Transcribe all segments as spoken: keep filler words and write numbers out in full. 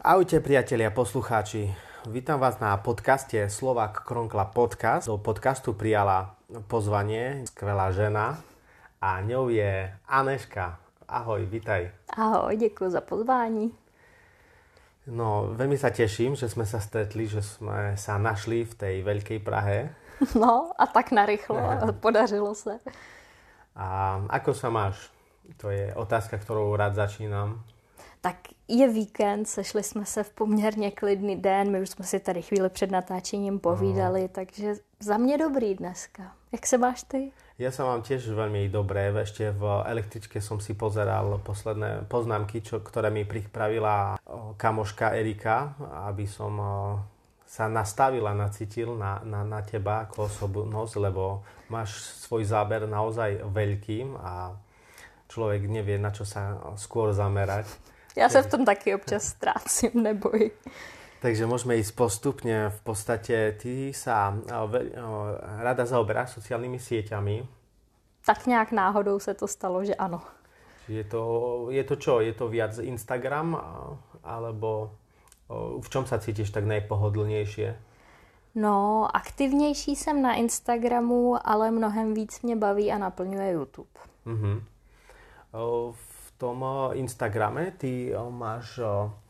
Ahojte priatelia, poslucháči. Vítam vás na podcaste Slovak Kronkla Podcast. Do podcastu prijala pozvanie skvelá žena a ňou je Anežka. Ahoj, vitaj. Ahoj, děkuji za pozvání. No, veľmi sa teším, že sme sa stretli, že sme sa našli v tej veľkej Prahe. No, a tak narychlo, podařilo se. A ako sa máš? To je otázka, ktorou rád začínám. Tak je víkend, sešli jsme se v poměrně klidný den, my už jsme si tady chvíli před natáčením povídali, no. Takže za mě dobrý dneska. Jak se máš ty? Ja sa mám tiež veľmi dobré. Ešte v električke som si pozeral posledné poznámky, čo, ktoré mi pripravila kamoška Erika, aby som sa nastavil a nacítil na, na, na teba ako osobnosť, lebo máš svoj záber naozaj veľký a človek nevie, na čo sa skôr zamerať. Já se v tom taky občas ztrácím, neboj. Takže môžeme ísť postupne. V podstate ty sa rada zaoberáš sociálnymi sieťami. Tak nějak náhodou se to stalo, že ano. Je to, je to čo? Je to viac Instagram? Alebo v čom sa cítiš tak najpohodlnějšie? No, aktivnější jsem na Instagramu, ale mnohem víc mě baví a naplňuje YouTube. Uh-huh. V tom Instagrame ty máš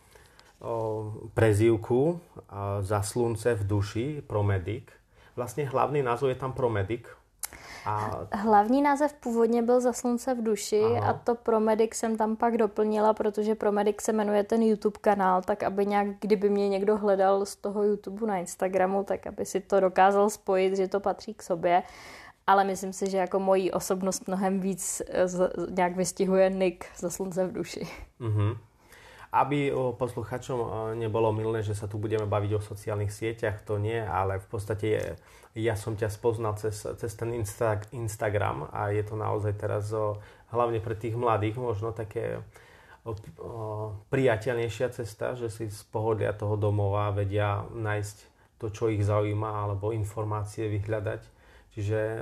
prezývku Za slunce v duši, Promedic. Vlastně hlavní názov je tam Promedic. A... Hlavní název původně byl Za slunce v duši. Aha. A to Promedic jsem tam pak doplnila, protože Promedic se jmenuje ten YouTube kanál, tak aby nějak, kdyby mě někdo hledal z toho YouTube na Instagramu, tak aby si to dokázal spojit, že to patří k sobě. Ale myslím si, že jako mojí osobnost mnohem víc z, nějak vystihuje Nick Za slunce v duši. Uh-huh. Aby posluchačom nebolo mylné, že sa tu budeme baviť o sociálnych sieťach, to nie, ale v podstate je, ja som ťa spoznal cez, cez ten Insta, Instagram a je to naozaj teraz o, hlavne pre tých mladých možno také o, o, priateľnejšia cesta, že si z pohodlia toho domova vedia nájsť to, čo ich zaujíma, alebo informácie vyhľadať. Čiže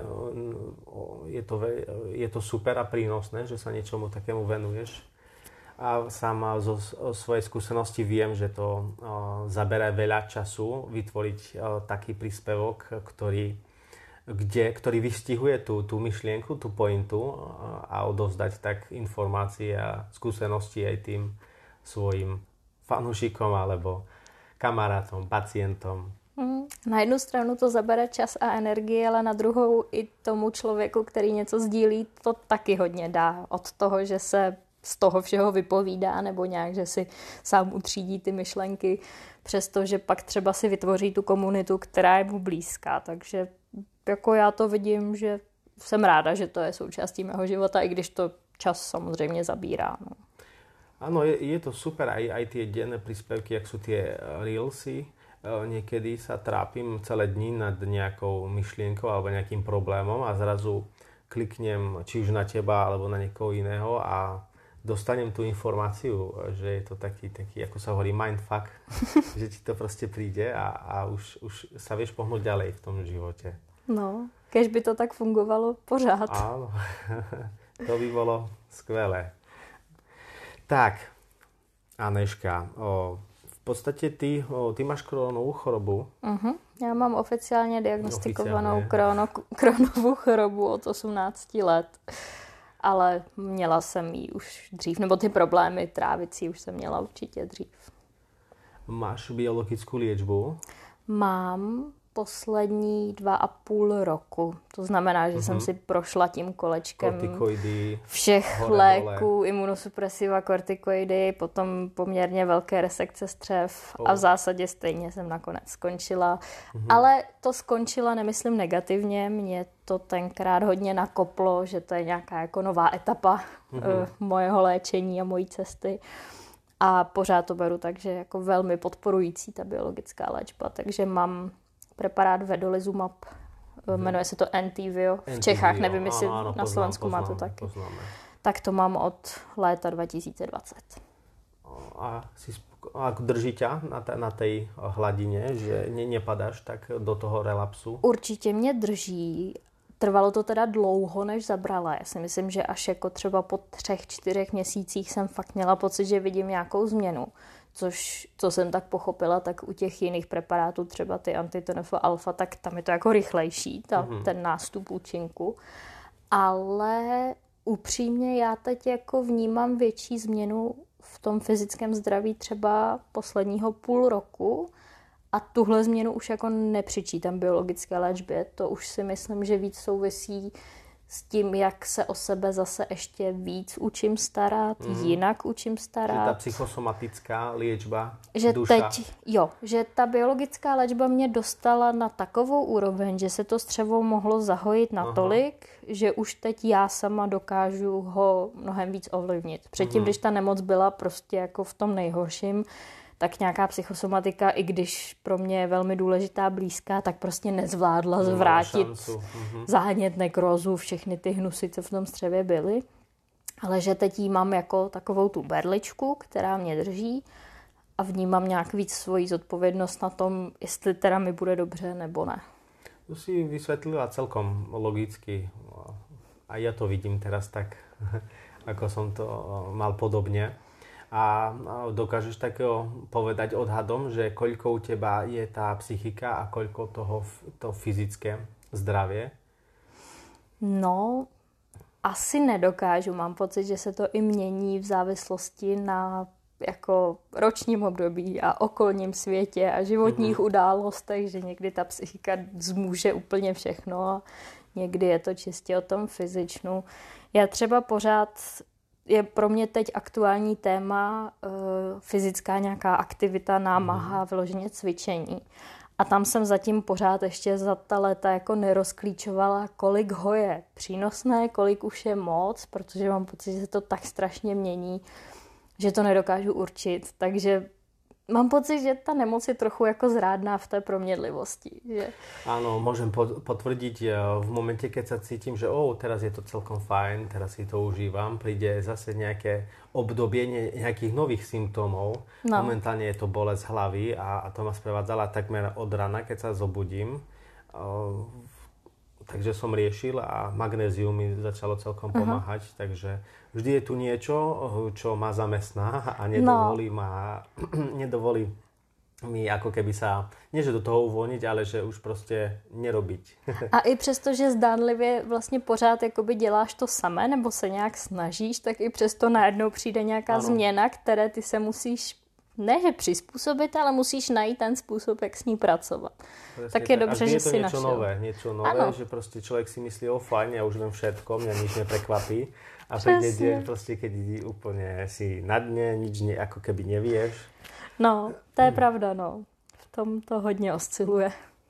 je to, je to super a prínosné, že sa niečomu takému venuješ. A sám zo svojej skúsenosti viem, že to zabera veľa času vytvoriť taký príspevok, ktorý, kde, ktorý vystihuje tú, tú myšlienku, tú pointu a odovzdať tak informácie a skúsenosti aj tým svojim fanúšikom alebo kamarátom, pacientom. Na jednu stranu to zabere čas a energii, ale na druhou i tomu člověku, který něco sdílí, to taky hodně dá. Od toho, že se z toho všeho vypovídá nebo nějak, že si sám utřídí ty myšlenky, přestože pak třeba si vytvoří tu komunitu, která je mu blízká. Takže jako já to vidím, že jsem ráda, že to je součástí mého života, i když to čas samozřejmě zabírá. No. Áno, je, je to super, aj, aj tie denné príspevky, jak sú tie reelsy. Niekedy sa trápim celé dni nad nejakou myšlienkou alebo nejakým problémom a zrazu kliknem či už na teba alebo na niekoho iného a dostanem tú informáciu, že je to taký, taký ako sa hovorí, mindfuck, že ti to proste príde a, a už, už sa vieš pohnúť ďalej v tom živote. No, kež by to tak fungovalo pořád. Áno, to by bolo skvelé. Tak, Anežka, o, v podstate ty, ty máš Crohnovú chorobu. Uh-huh. Já mám oficiálně diagnostikovanou Crohno, Crohnovou chorobu od osmnácti let. Ale měla jsem ji už dřív, nebo ty problémy trávicí už jsem měla určitě dřív. Máš biologickou liečbu? Mám poslední dva a půl roku. To znamená, že uh-huh. jsem si prošla tím kolečkem kortikoidy, všech hore, léků, dole. Imunosupresiva, kortikoidy, potom poměrně velké resekce střev oh. a v zásadě stejně jsem nakonec skončila. Uh-huh. Ale to skončila, nemyslím negativně, mě to tenkrát hodně nakoplo, že to je nějaká jako nová etapa uh-huh. uh, mojeho léčení a mojí cesty. A pořád to beru takže jako velmi podporující ta biologická léčba, takže mám preparát Vedolizumab, jmenuje se to Entyvio, v Čechách, nevím, jestli ano, ano, na Slovensku poznám, má to taky. Poznáme. Tak to mám od léta dva tisíce dvacet. A, si, a drží ťa na, t- na tej hladine, že ne, nepadáš tak do toho relapsu? Určitě mě drží. Trvalo to teda dlouho, než zabrala. Já si myslím, že až jako třeba po třech, čtyřech měsících jsem fakt měla pocit, že vidím nějakou změnu. což, co jsem tak pochopila, tak u těch jiných preparátů, třeba ty anti-té en ef alfa, tak tam je to jako rychlejší, ta, mm-hmm. ten nástup účinku. Ale upřímně já teď jako vnímám větší změnu v tom fyzickém zdraví třeba posledního půl roku a tuhle změnu už jako nepřičítám biologické léčbě. To už si myslím, že víc souvisí s tím, jak se o sebe zase ještě víc učím starat, mm. jinak učím starat. Že ta psychosomatická léčba, že duša. Teď, jo, že ta biologická léčba mě dostala na takovou úroveň, že se to střevo mohlo zahojit natolik, aha. že už teď já sama dokážu ho mnohem víc ovlivnit. Předtím, mm. když ta nemoc byla prostě jako v tom nejhorším, tak nějaká psychosomatika, i když pro mě je velmi důležitá, blízká, tak prostě nezvládla zvrátit mm-hmm. zánět, nekrózu, všechny ty hnusy, co v tom střevě byly. Ale že teď jí mám jako takovou tu berličku, která mě drží a vnímám nějak víc svoji zodpovědnost na tom, jestli teda mi bude dobře nebo ne. To si vysvětlila celkom logicky. A ja to vidím teraz tak, ako som to mal podobne. A dokážeš takého povedať odhadom, že koľko u teba je tá psychika a koľko toho to fyzické zdravie? No, asi nedokážu. Mám pocit, že se to i mění v závislosti na jako ročním období a okolním světě a životních mm-hmm. událostech, že někdy ta psychika zmůže úplně všechno a někdy je to čistě o tom fyzičnu. Já třeba pořád je pro mě teď aktuální téma uh, fyzická nějaká aktivita, námaha, mm. vyloženě cvičení. A tam jsem zatím pořád ještě za ta léta jako nerozklíčovala, kolik ho je přínosné, kolik už je moc, protože mám pocit, že se to tak strašně mění, že to nedokážu určit. Takže mám pocit, že ta nemoc je trochu jako zrádná v té proměnlivosti. Že... Áno, môžem potvrdiť v momente, keď sa cítim, že oh, teraz je to celkom fajn, teraz si to užívam, príde zase nejaké obdobie nejakých nových symptómov. No. Momentálne je to bolesť hlavy a, a to ma sprevádzala takmer od rana, keď sa zobudím. Uh, takže som riešil a magnézium mi začalo celkom uh-huh. pomáhať, takže vždy je tu niečo, čo ma zamestná a nedovolí, no. ma, nedovolí mi ako keby sa, nie že do toho uvolniť, ale že už prostě nerobiť. A i přesto, že zdánlivě vlastně pořád jakoby děláš to samé, nebo se nějak snažíš, tak i přesto najednou přijde nějaká ano. změna, které ty se musíš ne, že přizpůsobit, ale musíš najít ten způsob, jak s ní pracovat. Presne, tak je dobře, že si našel. A je to niečo nové, niečo nové, ano. že prostě človek si myslí, o fajn, ja už viem všetko, mňa nič neprekvapí. A príde deň, prostě, keď úplne si na dne, nič ne, ako keby nevieš. No, to je hmm. pravda, no. V tom to hodně osciluje.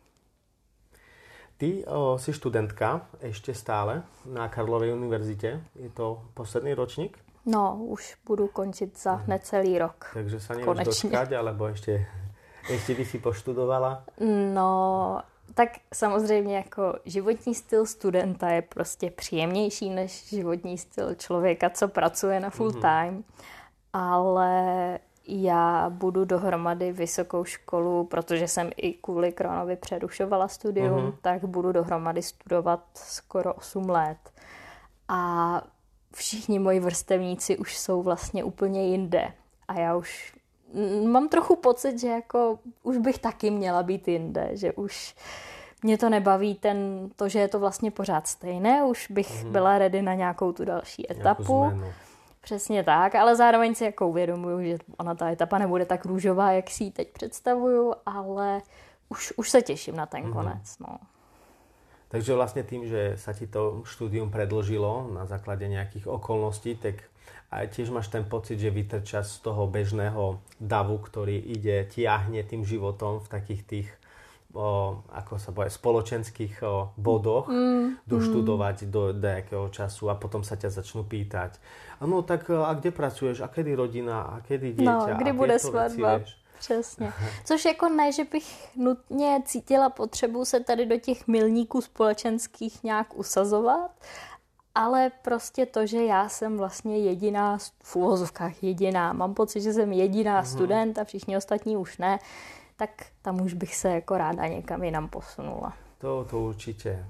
Ty o, si študentka ešte stále na Karlovej univerzite. Je to posledný ročník? No, už budu končit za hmm. necelý rok. Takže sa nevíš dočkať, alebo ešte, ešte by si poštudovala? No, tak samozřejmě jako životní styl studenta je prostě příjemnější než životní styl člověka, co pracuje na full time. Mm-hmm. Ale já budu dohromady vysokou školu, protože jsem i kvůli Crohnovi přerušovala studium, mm-hmm. tak budu dohromady studovat skoro osm let. A všichni moji vrstevníci už jsou vlastně úplně jinde. A já už mám trochu pocit, že jako už bych taky měla být jinde, že už mě to nebaví ten, to, že je to vlastně pořád stejné, už bych mm-hmm. byla ready na nějakou tu další etapu. Přesně tak, ale zároveň si jako uvědomuju, že ona ta etapa nebude tak růžová, jak si ji teď představuju, ale už, už se těším na ten mm-hmm. konec. No. Takže vlastne tým, že sa ti to štúdium predĺžilo na základe nejakých okolností, tak aj tiež máš ten pocit, že vytrčaš z toho bežného davu, ktorý ide, tiahne tým životom v takých tých, o, ako sa povie, spoločenských o, bodoch, mm, doštudovať mm. do nejakého času a potom sa ťa začnú pýtať. No tak a kde pracuješ? A kedy rodina? A kedy dieťa? No, kdy a bude svatba? Přesně. Což jako ne, že bych nutně cítila potřebu se tady do těch milníků společenských nějak usazovat, ale prostě to, že já jsem vlastně jediná, v uvozovkách jediná, mám pocit, že jsem jediná mm. student a všichni ostatní už ne, tak tam už bych se jako ráda někam jinam posunula. To, to určitě.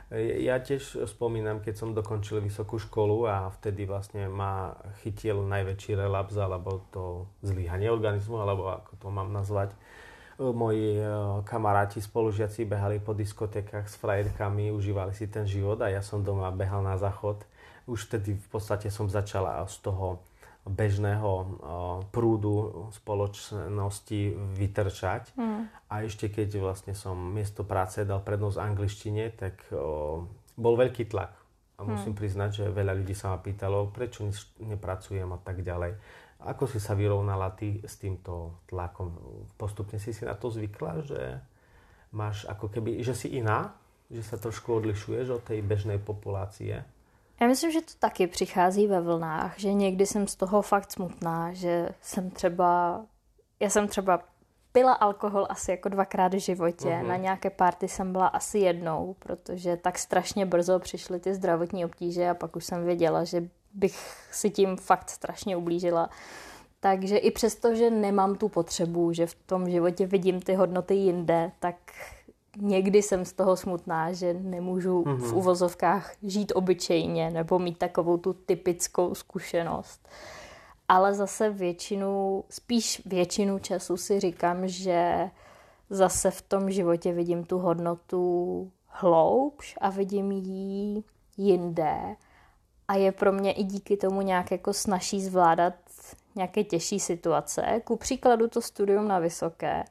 Ja tiež spomínam, keď som dokončil vysokú školu a vtedy vlastne ma chytil najväčší relaps, alebo to zlyhanie organizmu, alebo ako to mám nazvať. Moji kamaráti, spolužiaci behali po diskotékach s frajerkami, užívali si ten život a ja som doma behal na záchod. Už vtedy v podstate som začala z toho bežného prúdu spoločnosti vytrčať. Mm. A ešte keď vlastne som miesto práce dal prednosť angličtine, tak o, bol veľký tlak. A musím mm. priznať, že veľa ľudí sa ma pýtalo, prečo nepracujem a tak ďalej. Ako si sa vyrovnala ty s týmto tlakom? Postupne si si na to zvykla, že máš ako keby, že si iná? Že sa trošku odlišuješ od tej bežnej populácie? Já myslím, že to taky přichází ve vlnách, že někdy jsem z toho fakt smutná, že jsem třeba, já jsem třeba pila alkohol asi jako dvakrát v životě, uh-huh. na nějaké party jsem byla asi jednou, protože tak strašně brzo přišly ty zdravotní obtíže a pak už jsem věděla, že bych si tím fakt strašně ublížila. Takže i přesto, že nemám tu potřebu, že v tom životě vidím ty hodnoty jinde, tak někdy jsem z toho smutná, že nemůžu mm-hmm. v uvozovkách žít obyčejně nebo mít takovou tu typickou zkušenost. Ale zase většinu, spíš většinu času si říkám, že zase v tom životě vidím tu hodnotu hloubš a vidím ji jinde. A je pro mě i díky tomu nějak jako snazší zvládat nějaké těžší situace. Ku příkladu to studium na vysoké,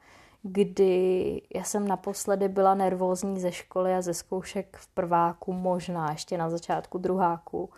kdy já jsem naposledy byla nervózní ze školy a ze zkoušek v prváku, možná ještě na začátku druháku,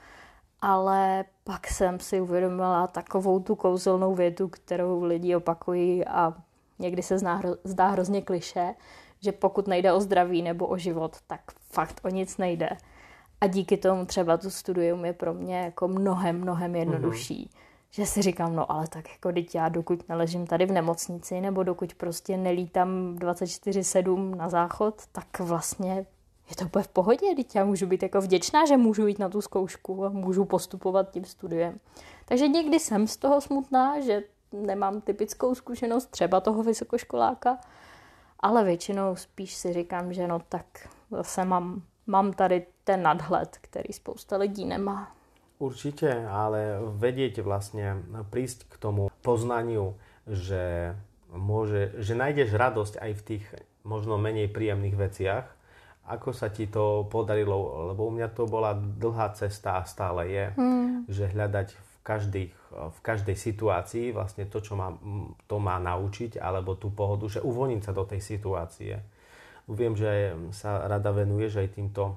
ale pak jsem si uvědomila takovou tu kouzelnou větu, kterou lidi opakují a někdy se zná, zdá hrozně klišé, že pokud nejde o zdraví nebo o život, tak fakt o nic nejde. A díky tomu třeba tu studium je pro mě jako mnohem, mnohem jednodušší. Mm-hmm. Že si říkám, no ale tak jako teď já dokud neležím tady v nemocnici nebo dokud prostě nelítám dvacet čtyři sedm na záchod, tak vlastně je to úplně v pohodě, teď já můžu být jako vděčná, že můžu jít na tu zkoušku a můžu postupovat tím studiem. Takže někdy jsem z toho smutná, že nemám typickou zkušenost třeba toho vysokoškoláka, ale většinou spíš si říkám, že no tak zase mám, mám tady ten nadhled, který spousta lidí nemá. Určite, ale vedieť vlastne prísť k tomu poznaniu, že, môže, že nájdeš radosť aj v tých možno menej príjemných veciach. Ako sa ti to podarilo? Lebo u mňa to bola dlhá cesta a stále je, hmm. že hľadať v, každých, v každej situácii vlastne to, čo má, to má naučiť, alebo tú pohodu, že uvoľniť sa do tej situácie. Viem, že sa rada venuješ aj týmto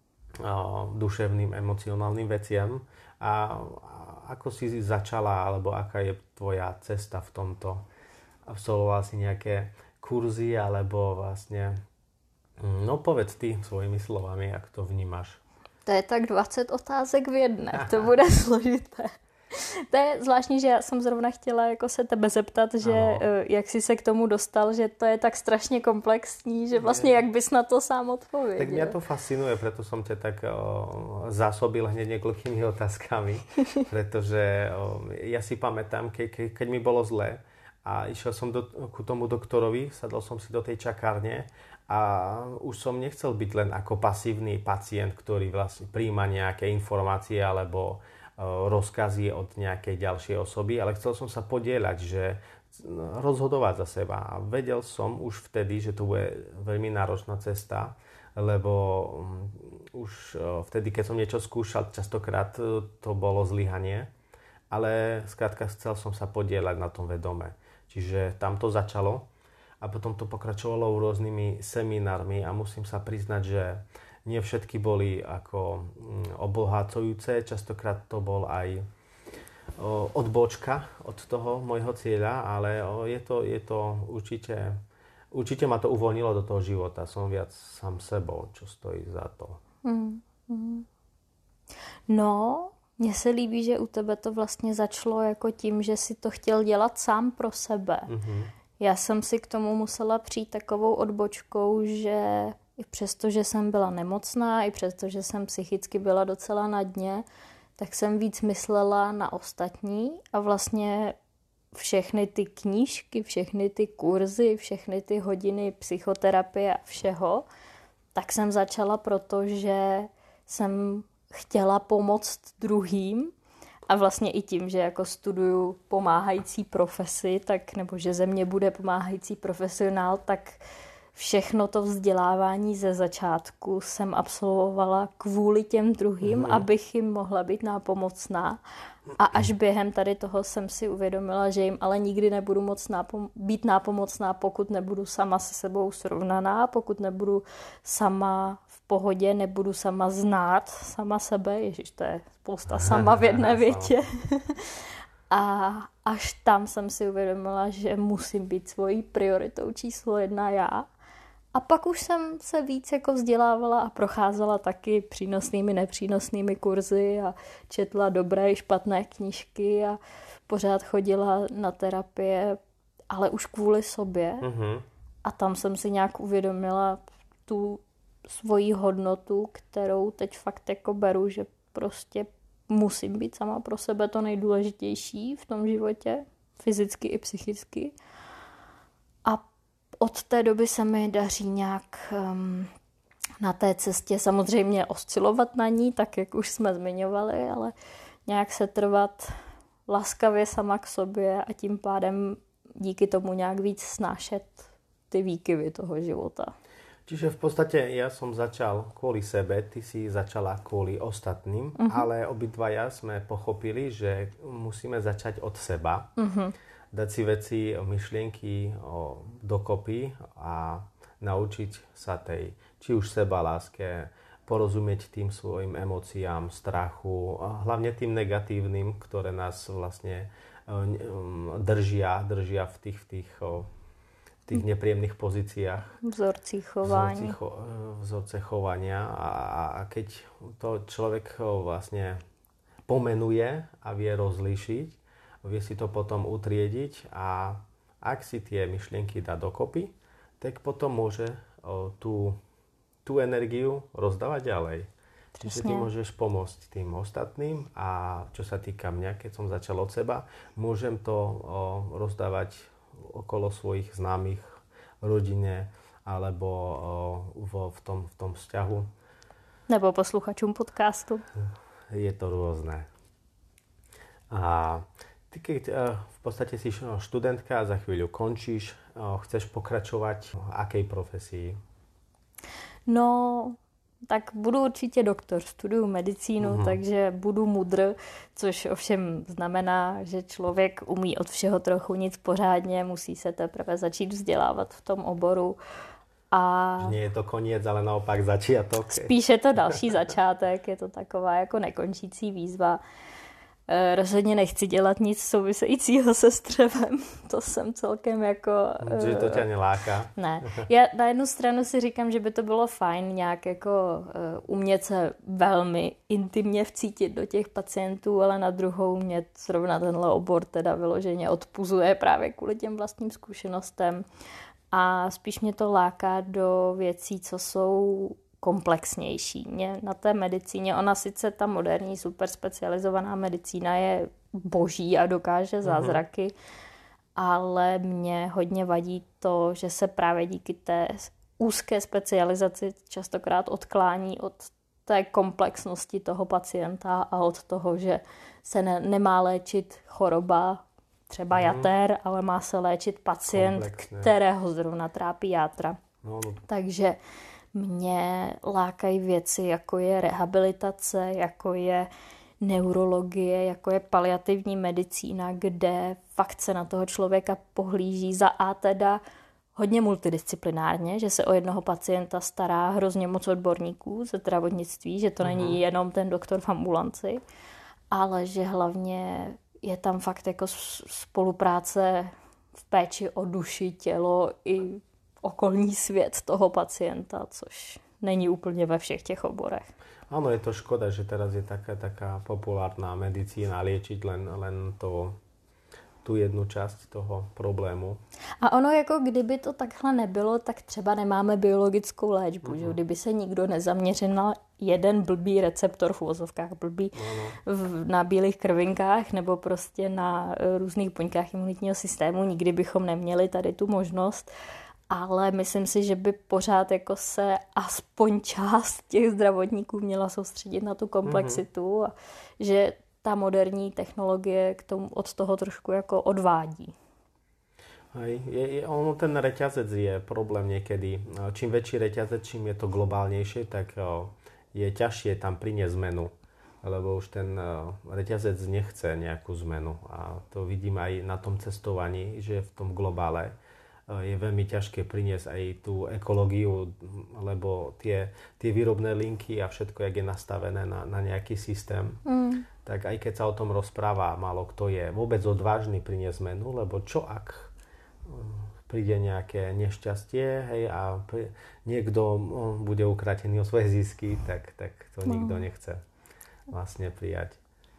duševným, emocionálnym veciam. A ako si začala, alebo aká je tvoja cesta v tomto? Absolvovala si nejaké kurzy, alebo vlastne, no povedz ty svojimi slovami, jak to vnímaš. To je tak dvacet otázek v jedné, to bude složité. To je zvláštní, že já jsem zrovna chtěla jako se tebe zeptat, že ano. Jak jsi se k tomu dostal, že to je tak strašně komplexní, že vlastně jak bys na to sám odpověděl. Tak mě to fascinuje, preto som ťa tak o, zásobil hneď niekoľkými otázkami, pretože o, ja si pamätám, ke, ke, keď mi bolo zle a išiel som do, ku tomu doktorovi, sadol som si do tej čakárne a už som nechcel byť len ako pasívny pacient, ktorý vlastne prijíma nejaké informácie alebo rozkazy od nejakej ďalšej osoby, ale chcel som sa podieľať, že rozhodovať za seba. A vedel som už vtedy, že to bude veľmi náročná cesta, lebo už vtedy, keď som niečo skúšal, častokrát to bolo zlyhanie, ale skrátka chcel som sa podieľať na tom vedome. Čiže tam to začalo a potom to pokračovalo rôznymi seminármi a musím sa priznať, že nie všetky boli ako obohacujúce, častokrát to bol aj odbočka od toho môjho cieľa, ale je to, je to určite, určite ma to uvoľnilo do toho života. Som viac sám sebou, čo stojí za to. Mm, mm. No, mně se líbí, že u tebe to vlastně začalo jako tím, že si to chtěl dělat sám pro sebe. Mm-hmm. Já jsem si k tomu musela přijít takovou odbočkou, že i přesto, že jsem byla nemocná, i přesto, že jsem psychicky byla docela na dně, tak jsem víc myslela na ostatní a vlastně všechny ty knížky, všechny ty kurzy, všechny ty hodiny psychoterapie a všeho, tak jsem začala, protože jsem chtěla pomoct druhým a vlastně i tím, že jako studuju pomáhající profesi, tak nebo že ze mě bude pomáhající profesionál, tak všechno to vzdělávání ze začátku jsem absolvovala kvůli těm druhým, mm. abych jim mohla být nápomocná. A až během tady toho jsem si uvědomila, že jim ale nikdy nebudu moc nápom- být nápomocná, pokud nebudu sama se sebou srovnaná, pokud nebudu sama v pohodě, nebudu sama znát sama sebe. Ježiš, to je spousta sama v jedné větě. A až tam jsem si uvědomila, že musím být svojí prioritou číslo jedna já. A pak už jsem se víc jako vzdělávala a procházela taky přínosnými, nepřínosnými kurzy a četla dobré i špatné knížky a pořád chodila na terapie, ale už kvůli sobě. Mm-hmm. A tam jsem si nějak uvědomila tu svoji hodnotu, kterou teď fakt jako beru, že prostě musím být sama pro sebe to nejdůležitější v tom životě, fyzicky i psychicky. A od té doby se mi daří nějak um, na té cestě samozřejmě oscilovat na ní, tak jak už jsme zmiňovali, ale nějak se trvat laskavě sama k sobě a tím pádem díky tomu nějak víc snášet ty výkyvy toho života. Čiže v podstate ja som začal kvôli sebe, ty si začala kvôli ostatným, uh-huh. ale obidvaja sme pochopili, že musíme začať od seba. Uh-huh. Dať si veci, myšlienky o, dokopy a naučiť sa tej, či už seba láske, porozumieť tým svojim emóciám, strachu, a hlavne tým negatívnym, ktoré nás vlastne um, držia, držia v tých, v tých, o, v tých nepríjemných pozíciách. Vzorci chovania. Vzorci, vzorce chovania a, a keď to človek vlastne pomenuje a vie rozlíšiť, vie si to potom utriediť a ak si tie myšlienky dá dokopy, tak potom môže o, tú, tú energiu rozdávať ďalej. Čiže ty môžeš pomôcť tým ostatným a čo sa týka mňa, keď som začal od seba, môžem to o, rozdávať okolo svojich známych, rodine alebo o, vo, v, tom, v tom vzťahu. Nebo posluchačům podcastu. Je to rôzne. A ty keď v podstate si študentka a za chvíľu končíš, chceš pokračovať v akej profesii? No, tak budu určitě doktor, studuju medicínu, uh-huh. takže budu mudr, což ovšem znamená, že člověk umí od všeho trochu nic pořádně, musí se teprve začít vzdělávat v tom oboru. A nie je to koniec, ale naopak začiatok. Spíš je to další začátek, je to taková jako nekončící výzva. E, rozhodně nechci dělat nic souvisejícího se střevem. To jsem celkem jako... Čiže to tě neláká? Ne. Já na jednu stranu si říkám, že by to bylo fajn nějak jako uh, umět se velmi intimně vcítit do těch pacientů, ale na druhou mě zrovna tenhle obor teda vyloženě odpuzuje právě kvůli těm vlastním zkušenostem. A spíš mě to láká do věcí, co jsou komplexnější. Mě na té medicíně, ona sice ta moderní super specializovaná medicína je boží a dokáže zázraky, uh-huh. ale mě hodně vadí to, že se právě díky té úzké specializaci častokrát odklání od té komplexnosti toho pacienta a od toho, že se ne, nemá léčit choroba třeba jater, ale má se léčit pacient, komplexně, kterého zrovna trápí játra. No, no. Takže mě lákají věci, jako je rehabilitace, jako je neurologie, jako je paliativní medicína, kde fakt se na toho člověka pohlíží za A teda hodně multidisciplinárně, že se o jednoho pacienta stará hrozně moc odborníků ze zdravotnictví, že to uh-huh. není jenom ten doktor v ambulanci, ale že hlavně je tam fakt jako spolupráce v péči o duši, tělo i okolní svět toho pacienta, což není úplně ve všech těch oborech. Áno, je to škoda, že teraz je taká, taká populárna medicína liečiť len, len to, tu jednu časť toho problému. A ono jako kdyby to takhle nebylo, tak třeba nemáme biologickou léčbu, uh-huh. že? Kdyby se nikdo nezaměřil na jeden blbý receptor v uvozovkách blbý uh-huh. v, na bílých krvinkách nebo prostě na různých buňkách imunitního systému, nikdy bychom neměli tady tu možnost. ale myslím si, že by pořád jako se aspoň část těch zdravotníků měla soustředit na tu komplexitu mm-hmm. a že ta moderní technologie k tomu, od toho trošku jako odvádí. Hej, je, je, ono ten reťazec je problém niekedy. Čím väčší reťazec, čím je to globálnejšie, tak o, je ťažšie tam priniesť zmenu. Lebo už ten o, reťazec nechce nejakú zmenu. A to vidím aj na tom cestovaní, že v tom globále o, je veľmi ťažké priniesť aj tú ekológiu, lebo tie, tie výrobné linky a všetko, jak je nastavené na, na nejaký systém, mm. tak aj keď sa o tom rozpráva, málo kto je vôbec odvážny priniesť zmenu, lebo čo ak príde nejaké nešťastie, hej, a pri, niekto no, bude ukratený o svoje zisky, tak, tak to no. nikto nechce vlastne prijať.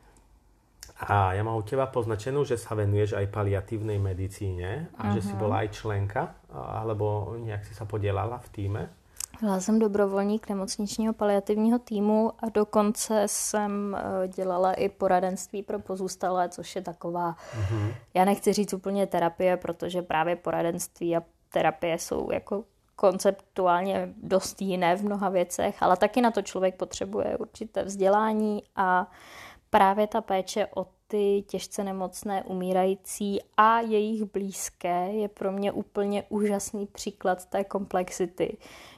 A ja mám u teba poznačenú, že sa venuješ aj paliatívnej medicíne a uh-huh. že si bola aj členka, alebo nejak si sa podielala v tíme. Byla jsem dobrovolník nemocničního paliativního týmu a dokonce jsem dělala i poradenství pro pozůstalé, což je taková, mm-hmm. já nechci říct úplně terapie, protože právě poradenství a terapie jsou jako konceptuálně dost jiné v mnoha věcech, ale taky na to člověk potřebuje určité vzdělání a právě ta péče o ty těžce nemocné umírající a jejich blízké je pro mě úplně úžasný příklad té komplexity,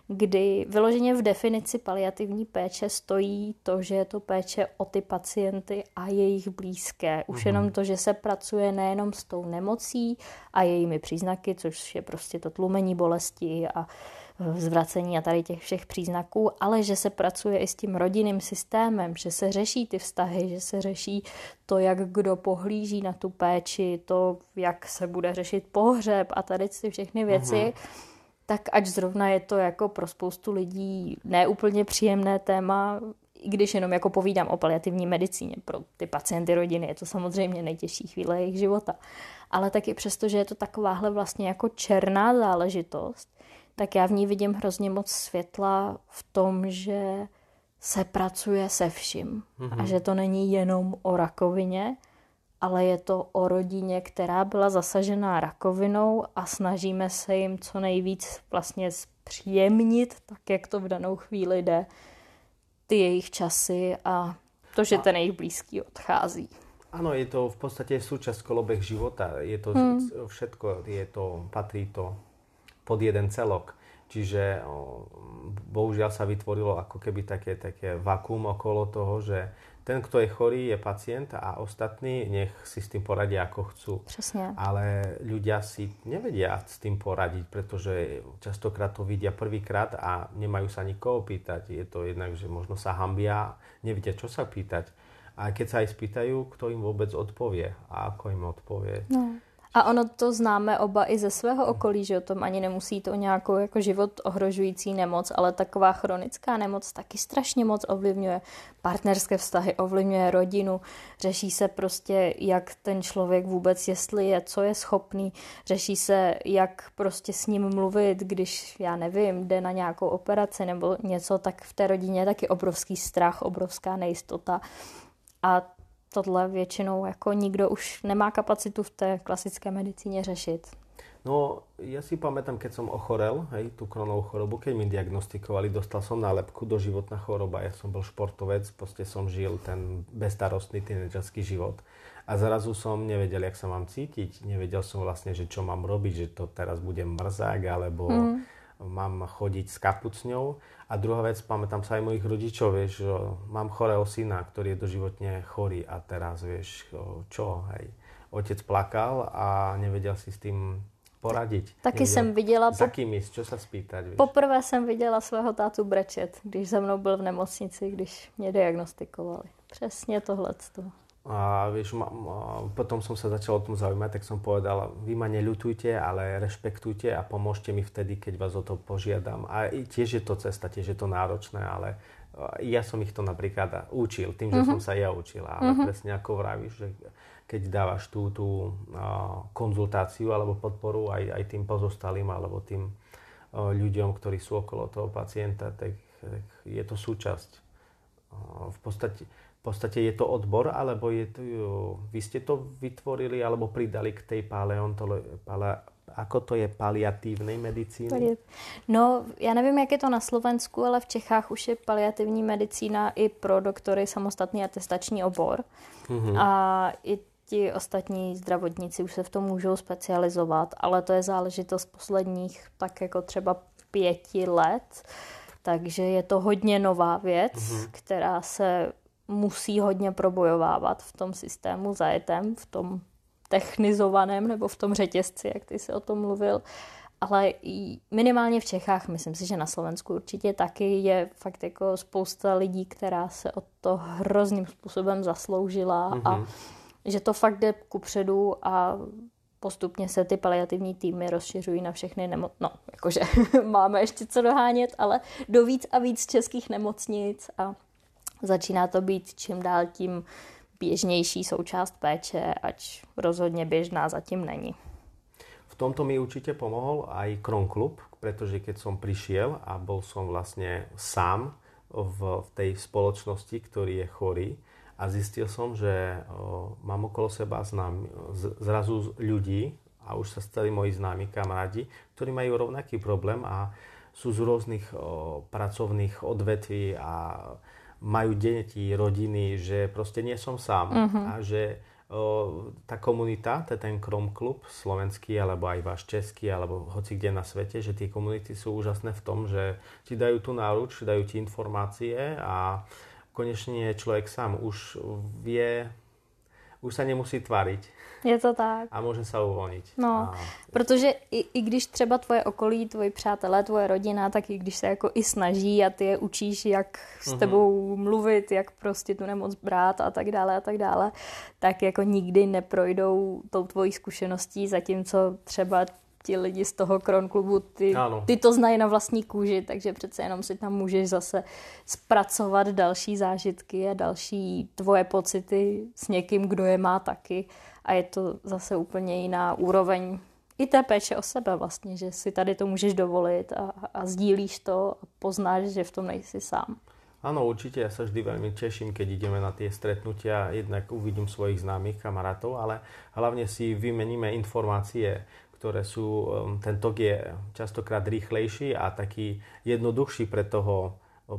kdy vyloženě v definici paliativní péče stojí to, že je to péče o ty pacienty a jejich blízké. Už mm-hmm. jenom to, že se pracuje nejenom s tou nemocí a jejími příznaky, což je prostě to tlumení bolesti a zvracení a tady těch všech příznaků, ale že se pracuje i s tím rodinným systémem, že se řeší ty vztahy, že se řeší to, jak kdo pohlíží na tu péči, to, jak se bude řešit pohřeb a tady ty všechny věci, uh-huh. tak ať zrovna je to jako pro spoustu lidí neúplně příjemné téma, i když jenom jako povídám o paliativní medicíně, pro ty pacienty rodiny je to samozřejmě nejtěžší chvíle jejich života, ale taky přesto, že je to takováhle vlastně jako černá záležitost, tak já v ní vidím hrozně moc světla v tom, že se pracuje se vším. Mm-hmm. A že to není jenom o rakovině, ale je to o rodině, která byla zasažená rakovinou a snažíme se jim co nejvíc vlastně zpříjemnit, tak jak to v danou chvíli jde, ty jejich časy a to, že ten jejich blízký odchází. Áno, je to v podstate súčasť kolobeh života. Je to mm. všetko, je to, patrí to pod jeden celok. Čiže o, bohužiaľ sa vytvorilo ako keby také, také vakuum okolo toho, že ten, kto je chorý, je pacient a ostatní nech si s tým poradia ako chcú. Přesne. Ale ľudia si nevedia s tým poradiť, pretože častokrát to vidia prvýkrát a nemajú sa nikoho pýtať. Je to jednak, že možno sa hanbia, nevedia, čo sa pýtať. A keď sa aj spýtajú, kto im vôbec odpovie a ako im odpovie. No. A ono to známe oba i ze svého okolí, že o tom ani nemusí to nějakou jako život ohrožující nemoc, ale taková chronická nemoc taky strašně moc ovlivňuje partnerské vztahy, ovlivňuje rodinu, řeší se prostě, jak ten člověk vůbec, jestli je, co je schopný, řeší se, jak prostě s ním mluvit, když, já nevím, jde na nějakou operaci nebo něco, tak v té rodině je taky obrovský strach, obrovská nejistota. A tohle většinou jako nikdo už nemá kapacitu v té klasické medicíně řešit. No, ja si pamätám, keď som ochorel, hej, tú kronovú chorobu, keď mi diagnostikovali, dostal som nálepku doživotná choroba. Ja som bol športovec, proste som žil ten bezstarostný tínedžerský život. A zrazu som nevedel, jak sa mám cítiť. Nevedel som vlastne, že čo mám robiť, že to teraz budem mrzák, alebo mm. mám chodiť s kapucňou. A druhá vec, pamätám sa aj mojich rodičov, vieš, že mám chorého syna, ktorý je doživotne chorý a teraz, vieš, čo, hej. Otec plakal a nevedel si s tým poradiť. Taky nevedel, jsem viděla... Za kým ísť, čo sa spýtať, vieš. Poprvé jsem viděla svého tátu brečet, když za mnou byl v nemocnici, když mě diagnostikovali. Přesně tohleto. A vieš, ma, ma, potom som sa začal o tom zaujímať, tak som povedal, vy ma neľutujte, ale rešpektujte a pomôžte mi vtedy, keď vás o to požiadam. A tiež je to cesta, tiež je to náročné, ale ja som ich to napríklad učil, tým, že mm-hmm. som sa ja učil. Ale mm-hmm. presne ako vravíš, že keď dávaš tú, tú uh, konzultáciu alebo podporu aj, aj tým pozostalým alebo tým uh, ľuďom, ktorí sú okolo toho pacienta, tak, tak je to súčasť. Uh, v podstate V podstate je to odbor, alebo je to, vy ste to vytvorili, alebo pridali k tej paleontolo- pale, Ako to je paliatívnej medicíny? No, já nevím, jak je to na Slovensku, ale v Čechách už je paliativní medicína i pro doktory samostatný atestační obor. Mm-hmm. A i ti ostatní zdravotníci už se v tom můžou specializovat, ale to je záležitost posledních tak jako třeba pěti let. Takže je to hodně nová věc, mm-hmm. která se musí hodně probojovávat v tom systému zajetém, v tom technizovaném nebo v tom řetězci, jak ty jsi o tom mluvil. Ale minimálně v Čechách, myslím si, že na Slovensku určitě taky je fakt jako spousta lidí, která se o to hrozným způsobem zasloužila mm-hmm. a že to fakt jde kupředu a postupně se ty paliativní týmy rozšiřují na všechny nemocnice. No, jakože máme ještě co dohánět, ale do víc a víc českých nemocnic a začíná to být čím dál tím běžnější součást péče, ať rozhodně běžná zatím není. V tomto mi určite pomohol aj Crohn Club, pretože keď som prišiel a bol som vlastne sám v, v tej spoločnosti, ktorý je chorý a zistil som, že o, mám okolo seba znám, z, zrazu ľudí a už sa stali moji známi kamarádi, ktorí majú rovnaký problém a sú z rôznych o, pracovných odvetví a majú deti, rodiny, že proste nie som sám mm-hmm. a že o, tá komunita, ten Crohn Club slovenský, alebo aj váš český, alebo hoci kde na svete, že tie komunity sú úžasné v tom, že ti dajú tú náruč, dajú ti informácie a konečne človek sám už vie, už sa nemusí tváriť. Je to tak. A může se uvolnit. No, a... protože i, i když třeba tvoje okolí, tvoji přátelé, tvoje rodina, tak i když se jako i snaží a ty je učíš, jak s tebou mm-hmm. mluvit, jak prostě tu nemoc brát a tak dále a tak dále, tak jako nikdy neprojdou tou tvojí zkušeností, zatímco třeba ti lidi z toho Crohn Clubu, ty, ty to znají na vlastní kůži, takže přece jenom si tam můžeš zase zpracovat další zážitky a další tvoje pocity s někým, kdo je má taky. A je to zase úplně jiná úroveň i té péče o sebe vlastně, že si tady to můžeš dovolit a, a sdílíš to a poznáš, že v tom nejsi sám. Áno, určite, ja sa vždy veľmi teším, keď ideme na tie stretnutia, jednak uvidím svojich známych kamarátov, ale hlavne si vymeníme informácie, ktoré sú, ten tok je častokrát rýchlejší a taký jednoduchší pre toho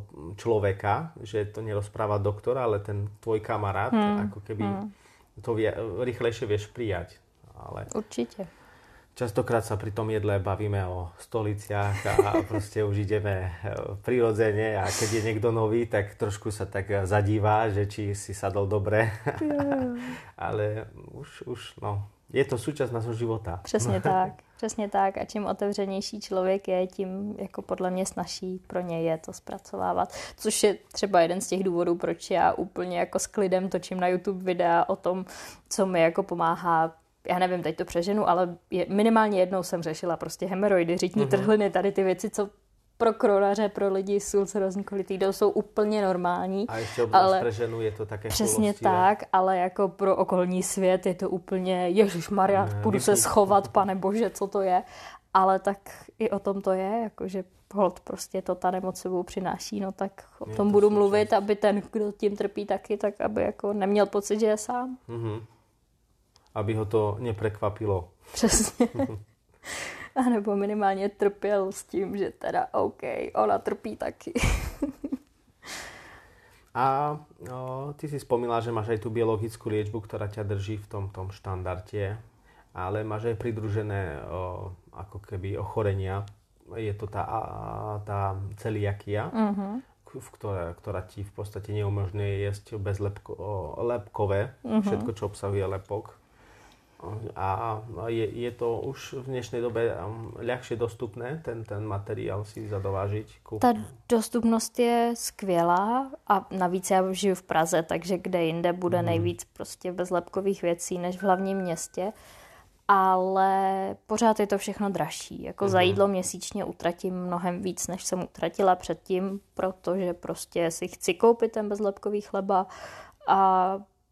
človeka, že to nerozpráva doktor, ale ten tvoj kamarát, hmm. ako keby hmm. to vie, rýchlejšie vieš prijať. Ale určite. Častokrát sa pri tom jedle bavíme o stoliciach a proste už ideme prirodzene a keď je niekto nový, tak trošku sa tak zadívá, že či si sadol dobre. Yeah. Ale už, už, no, je to súčasť nášho života. Přesně tak, přesně tak. A čím otevřenější člověk je, tím jako podle mě snazší pro něj je to zpracovávat. Což je třeba jeden z těch důvodů, proč já úplně jako s klidem točím na YouTube videa o tom, co mi jako pomáhá. Já nevím, teď to přeženu, ale je, minimálně jednou jsem řešila prostě hemoroidy, řitní uh-huh. trhliny, tady ty věci, co pro kronaře, pro lidi s ulcerózní kolitidou jsou úplně normální. A ještě ale pro ženu je to také přesně tak, ale jako pro okolní svět je to úplně ježišmarja, půjdu se schovat, pane bože, co to je. Ale tak i o tom to je, jakože hold prostě to ta nemoc sebou přináší, no tak o tom to budu slučen. mluvit, aby ten, kdo tím trpí taky, tak aby jako neměl pocit, že je sám. Uh-huh. Aby ho to neprekvapilo. Přesně. A nebo minimálně trpěl s tím, že teda OK, ona trpí taky. A o, ty si spomínala, že máš aj tú biologickú liečbu, ktorá ťa drží v tom, tom štandarte, ale máš aj pridružené o, ako keby ochorenia. Je to tá, tá celiakia, uh-huh. v ktoré, ktorá ti v podstate neumožňuje jesť bezlepkové, uh-huh. všetko, čo obsahuje lepok. A je, je to už v dnešnej dobe ľahšie dostupné, ten, ten materiál si zadovážiť? Kúp. Ta dostupnost je skvělá a navíc já žiju v Praze, takže kde jinde bude hmm. nejvíc prostě bezlepkových věcí než v hlavním městě. Ale pořád je to všechno dražší. Jako hmm. za jídlo měsíčně utratím mnohem víc, než jsem utratila předtím, protože prostě si chci koupit ten bezlepkový chleba a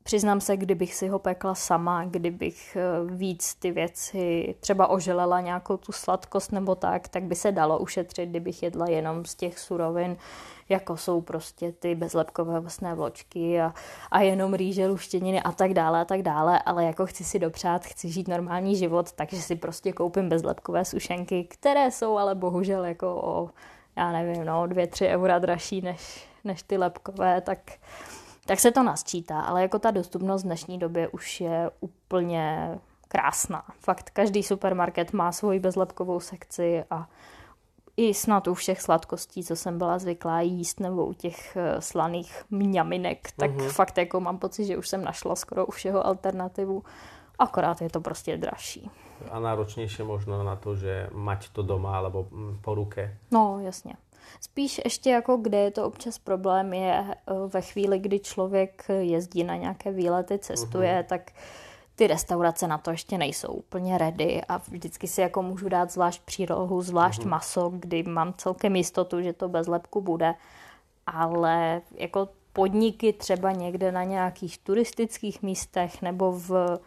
Přiznám se, kdybych si ho pekla sama, kdybych víc ty věci třeba oželela nějakou tu sladkost nebo tak, tak by se dalo ušetřit, kdybych jedla jenom z těch surovin, jako jsou prostě ty bezlepkové ovesné vločky a, a jenom rýže, luštěniny a tak dále a tak dále, ale jako chci si dopřát, chci žít normální život, takže si prostě koupím bezlepkové sušenky, které jsou ale bohužel jako o, já nevím, no, dvě, tři eura dražší než, než ty lepkové, tak... tak se to nasčítá, ale jako ta dostupnost v dnešní době už je úplně krásná. Fakt každý supermarket má svoji bezlepkovou sekci a i snad u všech sladkostí, co jsem byla zvyklá jíst, nebo u těch slaných mňaminek, tak uh-huh. fakt jako mám pocit, že už jsem našla skoro u všeho alternativu, akorát je to prostě dražší. A náročnější možno na to, že mať to doma alebo po ruke. No, jasně. Spíš ještě jako kde je to občas problém je ve chvíli, kdy člověk jezdí na nějaké výlety, cestuje, uh-huh. tak ty restaurace na to ještě nejsou úplně ready a vždycky si jako můžu dát zvlášť přílohu, zvlášť uh-huh. maso, kdy mám celkem jistotu, že to bez lepku bude, ale jako podniky třeba někde na nějakých turistických místech nebo v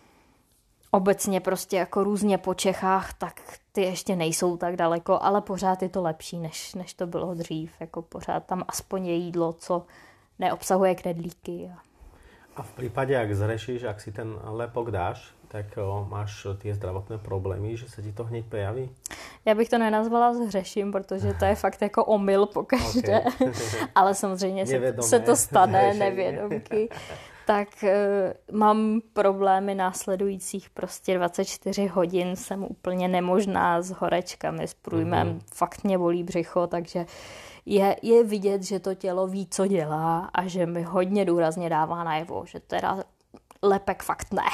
obecně prostě jako různě po Čechách, tak ty ještě nejsou tak daleko, ale pořád je to lepší, než, než to bylo dřív. Jako pořád tam aspoň je jídlo, co neobsahuje knedlíky. A v prípade, ak zrešíš, ak si ten lepok dáš, tak o, máš tie zdravotné problémy, že se ti to hneď prejaví? Já bych to nenazvala zřeším, protože to je fakt jako omyl pokaždé. Okay. Ale samozřejmě se, se to stane, nevědomky. Tak e, mám problémy následujících prostě dvacet čtyři hodin, jsem úplně nemožná s horečkami, s průjmem, mm-hmm. fakt mě bolí břicho, takže je, je vidět, že to tělo ví, co dělá a že mi hodně důrazně dává najevo, že teda lepek fakt ne.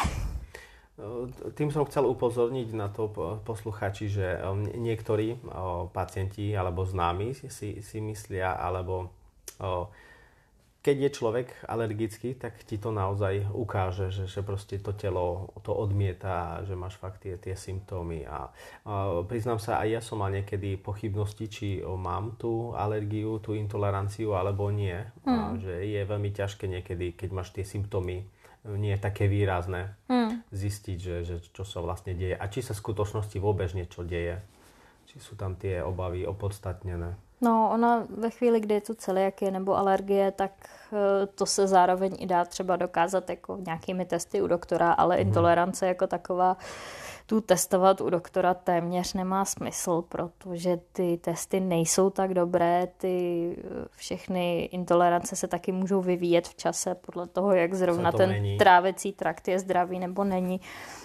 Tým som chcel upozorniť na to posluchači, že niektorí pacienti alebo známi si, si myslia, alebo keď je človek alergický, tak ti to naozaj ukáže, že, že proste to telo to odmieta, že máš fakt tie, tie symptómy. A, a priznám sa, aj ja som mal niekedy pochybnosti, či o, mám tú alergiu, tú intoleranciu, alebo nie. Mm. A, že je veľmi ťažké niekedy, keď máš tie symptómy nie také výrazné, mm. zistiť, že, že čo sa vlastne deje. A či sa v skutočnosti vôbec niečo deje. Či sú tam tie obavy opodstatnené. No, ona ve chvíli, kdy je to celiakie nebo alergie, tak to se zároveň i dá třeba dokázat jako nějakými testy u doktora, ale mm. intolerance jako taková, tu testovat u doktora téměř nemá smysl, protože ty testy nejsou tak dobré, ty všechny intolerance se taky můžou vyvíjet v čase podle toho, jak zrovna ten není. Trávicí trakt je zdravý nebo není.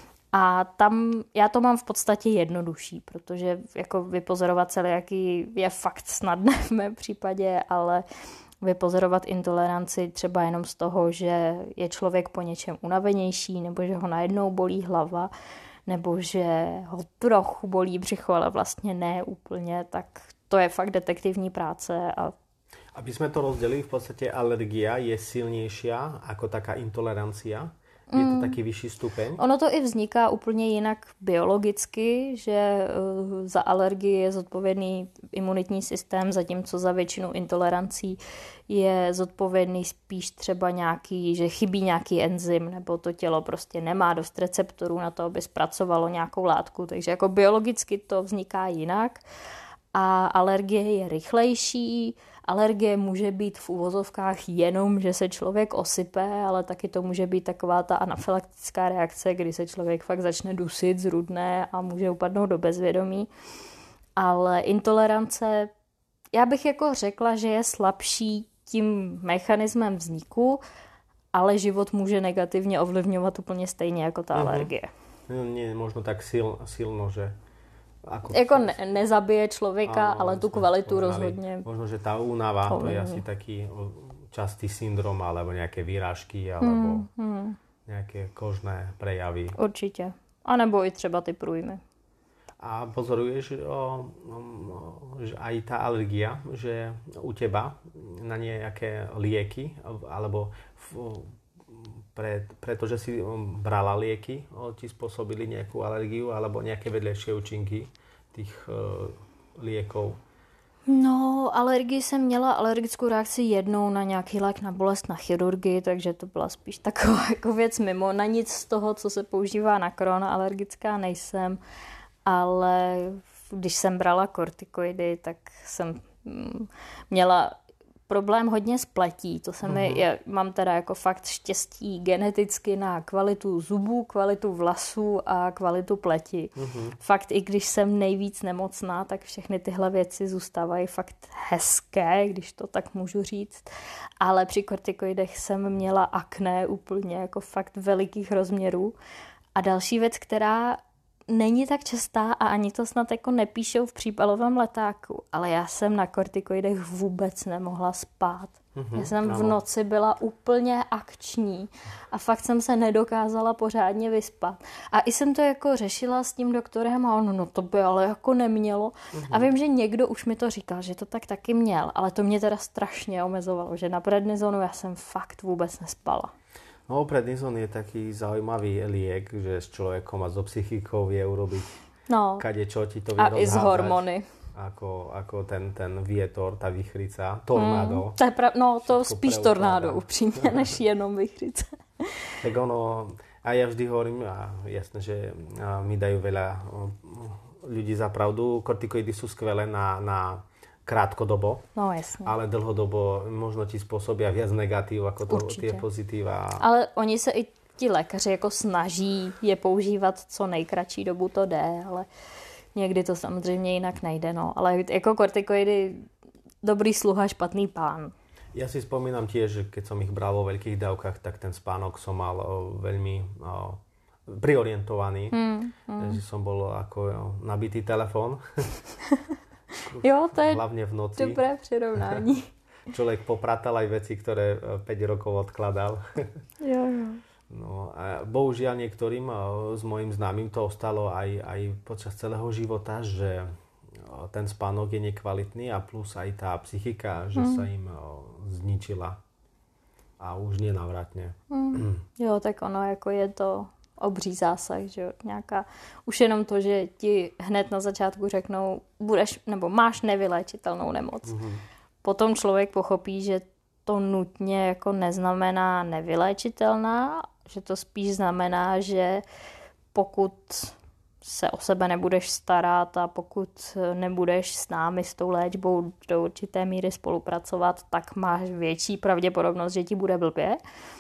A tam já to mám v podstatě jednodušší, protože jako vypozorovat celiakii je fakt snadné v mém případě, ale vypozorovat intoleranci třeba jenom z toho, že je člověk po něčem unavenější, nebo že ho najednou bolí hlava, nebo že ho trochu bolí břicho, ale vlastně ne úplně, tak to je fakt detektivní práce. A aby sme to rozdelili, v podstate alergia je silnejšia ako taká intolerancia? Je to taky vyšší stupeň? Ono to i vzniká úplně jinak biologicky, že uh, za alergii je zodpovědný imunitní systém, zatímco za většinu intolerancí je zodpovědný spíš třeba nějaký, že chybí nějaký enzym, nebo to tělo prostě nemá dost receptorů na to, aby zpracovalo nějakou látku. Takže jako biologicky to vzniká jinak. A alergie je rychlejší. Alergie může být v uvozovkách jenom, že se člověk osype, ale taky to může být taková ta anafylaktická reakce, kdy se člověk fakt začne dusit, zrudne a může upadnout do bezvědomí. Ale intolerance, já bych jako řekla, že je slabší tím mechanismem vzniku, ale život může negativně ovlivňovat úplně stejně jako ta mm-hmm. alergie. Nie, možno tak sil, silno, že Ako jako ne, nezabije člověka, áno, ale tu kvalitu povedali. Rozhodně. Možno, že tá únava, to je asi taký častý syndrom, alebo nejaké výrážky, alebo hmm, hmm. nejaké kožné prejavy. Určitě. A nebo i třeba ty průjmy. A pozoruješ o, o, že aj tá alergia, že u teba na nejaké lieky, alebo v, Pre, pretože si brala lieky, ti spôsobili nejakú alergiu alebo nejaké vedľajšie účinky tých uh, liekov? No, alergii jsem měla alergickou reakci jednou na nějaký lék na bolest na chirurgii, takže to byla spíš taková jako věc mimo. Na nic z toho, co se používá na korona, alergická nejsem, ale když jsem brala kortikoidy, tak jsem měla problém hodně s pletí. To se mi, já mám teda jako fakt štěstí geneticky na kvalitu zubů, kvalitu vlasů a kvalitu pleti. Uh-huh. Fakt i když jsem nejvíc nemocná, tak všechny tyhle věci zůstávají fakt hezké, když to tak můžu říct. Ale při kortikoidech jsem měla akné úplně jako fakt velikých rozměrů. A další věc, která není tak častá a ani to snad jako nepíšou v příbalovém letáku, ale já jsem na kortikoidech vůbec nemohla spát. Mm-hmm, já jsem v noci byla úplně akční a fakt jsem se nedokázala pořádně vyspat. A i jsem to jako řešila s tím doktorem a on, no to by ale jako nemělo. Mm-hmm. A vím, že někdo už mi to říkal, že to tak taky měl, ale to mě teda strašně omezovalo, že na prednizonu já jsem fakt vůbec nespala. No, prednizon je taký zaujímavý liek, že s človekom a so psychikou vie urobiť no. kadečo, ti to vie rozházať. A i z hormóny. Ako, ako ten, ten vietor, tá vichrica, tornádo. Mm, to je prav... No, to spíš tornádo upřímne, než jenom vichrice. Tak ono, a ja vždy hovorím, a jasné, že mi dajú veľa ľudí za pravdu, kortikoidy sú skvelé na, na krátkodobo, no, jasně. Ale dlhodobo možno ti spôsobia viac negatív ako to, tie pozitíva. Ale oni se i ti lékaři jako snaží je používat co nejkratší dobu, to jde, ale někdy to samozřejmě jinak nejde. No. Ale jako kortikoidy dobrý sluha, špatný pán. Ja si spomínam tiež, že keď som ich bral vo veľkých dávkach, tak ten spánok som mal o, veľmi o, priorientovaný. Hmm, hmm. Že som bol ako o, nabitý telefón. Jo, to je hlavne v noci. Dobré přirovnání. Človek popratal aj veci, ktoré päť rokov odkladal. Jo, jo. No a bohužiaľ niektorým s mojim známym to ostalo aj, aj počas celého života, že ten spánok je nekvalitný a plus aj tá psychika, že mm. sa im zničila a už nenávratne. Mm. Jo, tak ono jako je to obří zásah, že nějaká, už jenom to, že ti hned na začátku řeknou, budeš, nebo máš nevyléčitelnou nemoc. Mm-hmm. Potom člověk pochopí, že to nutně jako neznamená nevyléčitelná, že to spíš znamená, že pokud se o sebe nebudeš starat a pokud nebudeš s námi s tou léčbou do určité míry spolupracovat, tak máš větší pravděpodobnost, že ti bude blbě.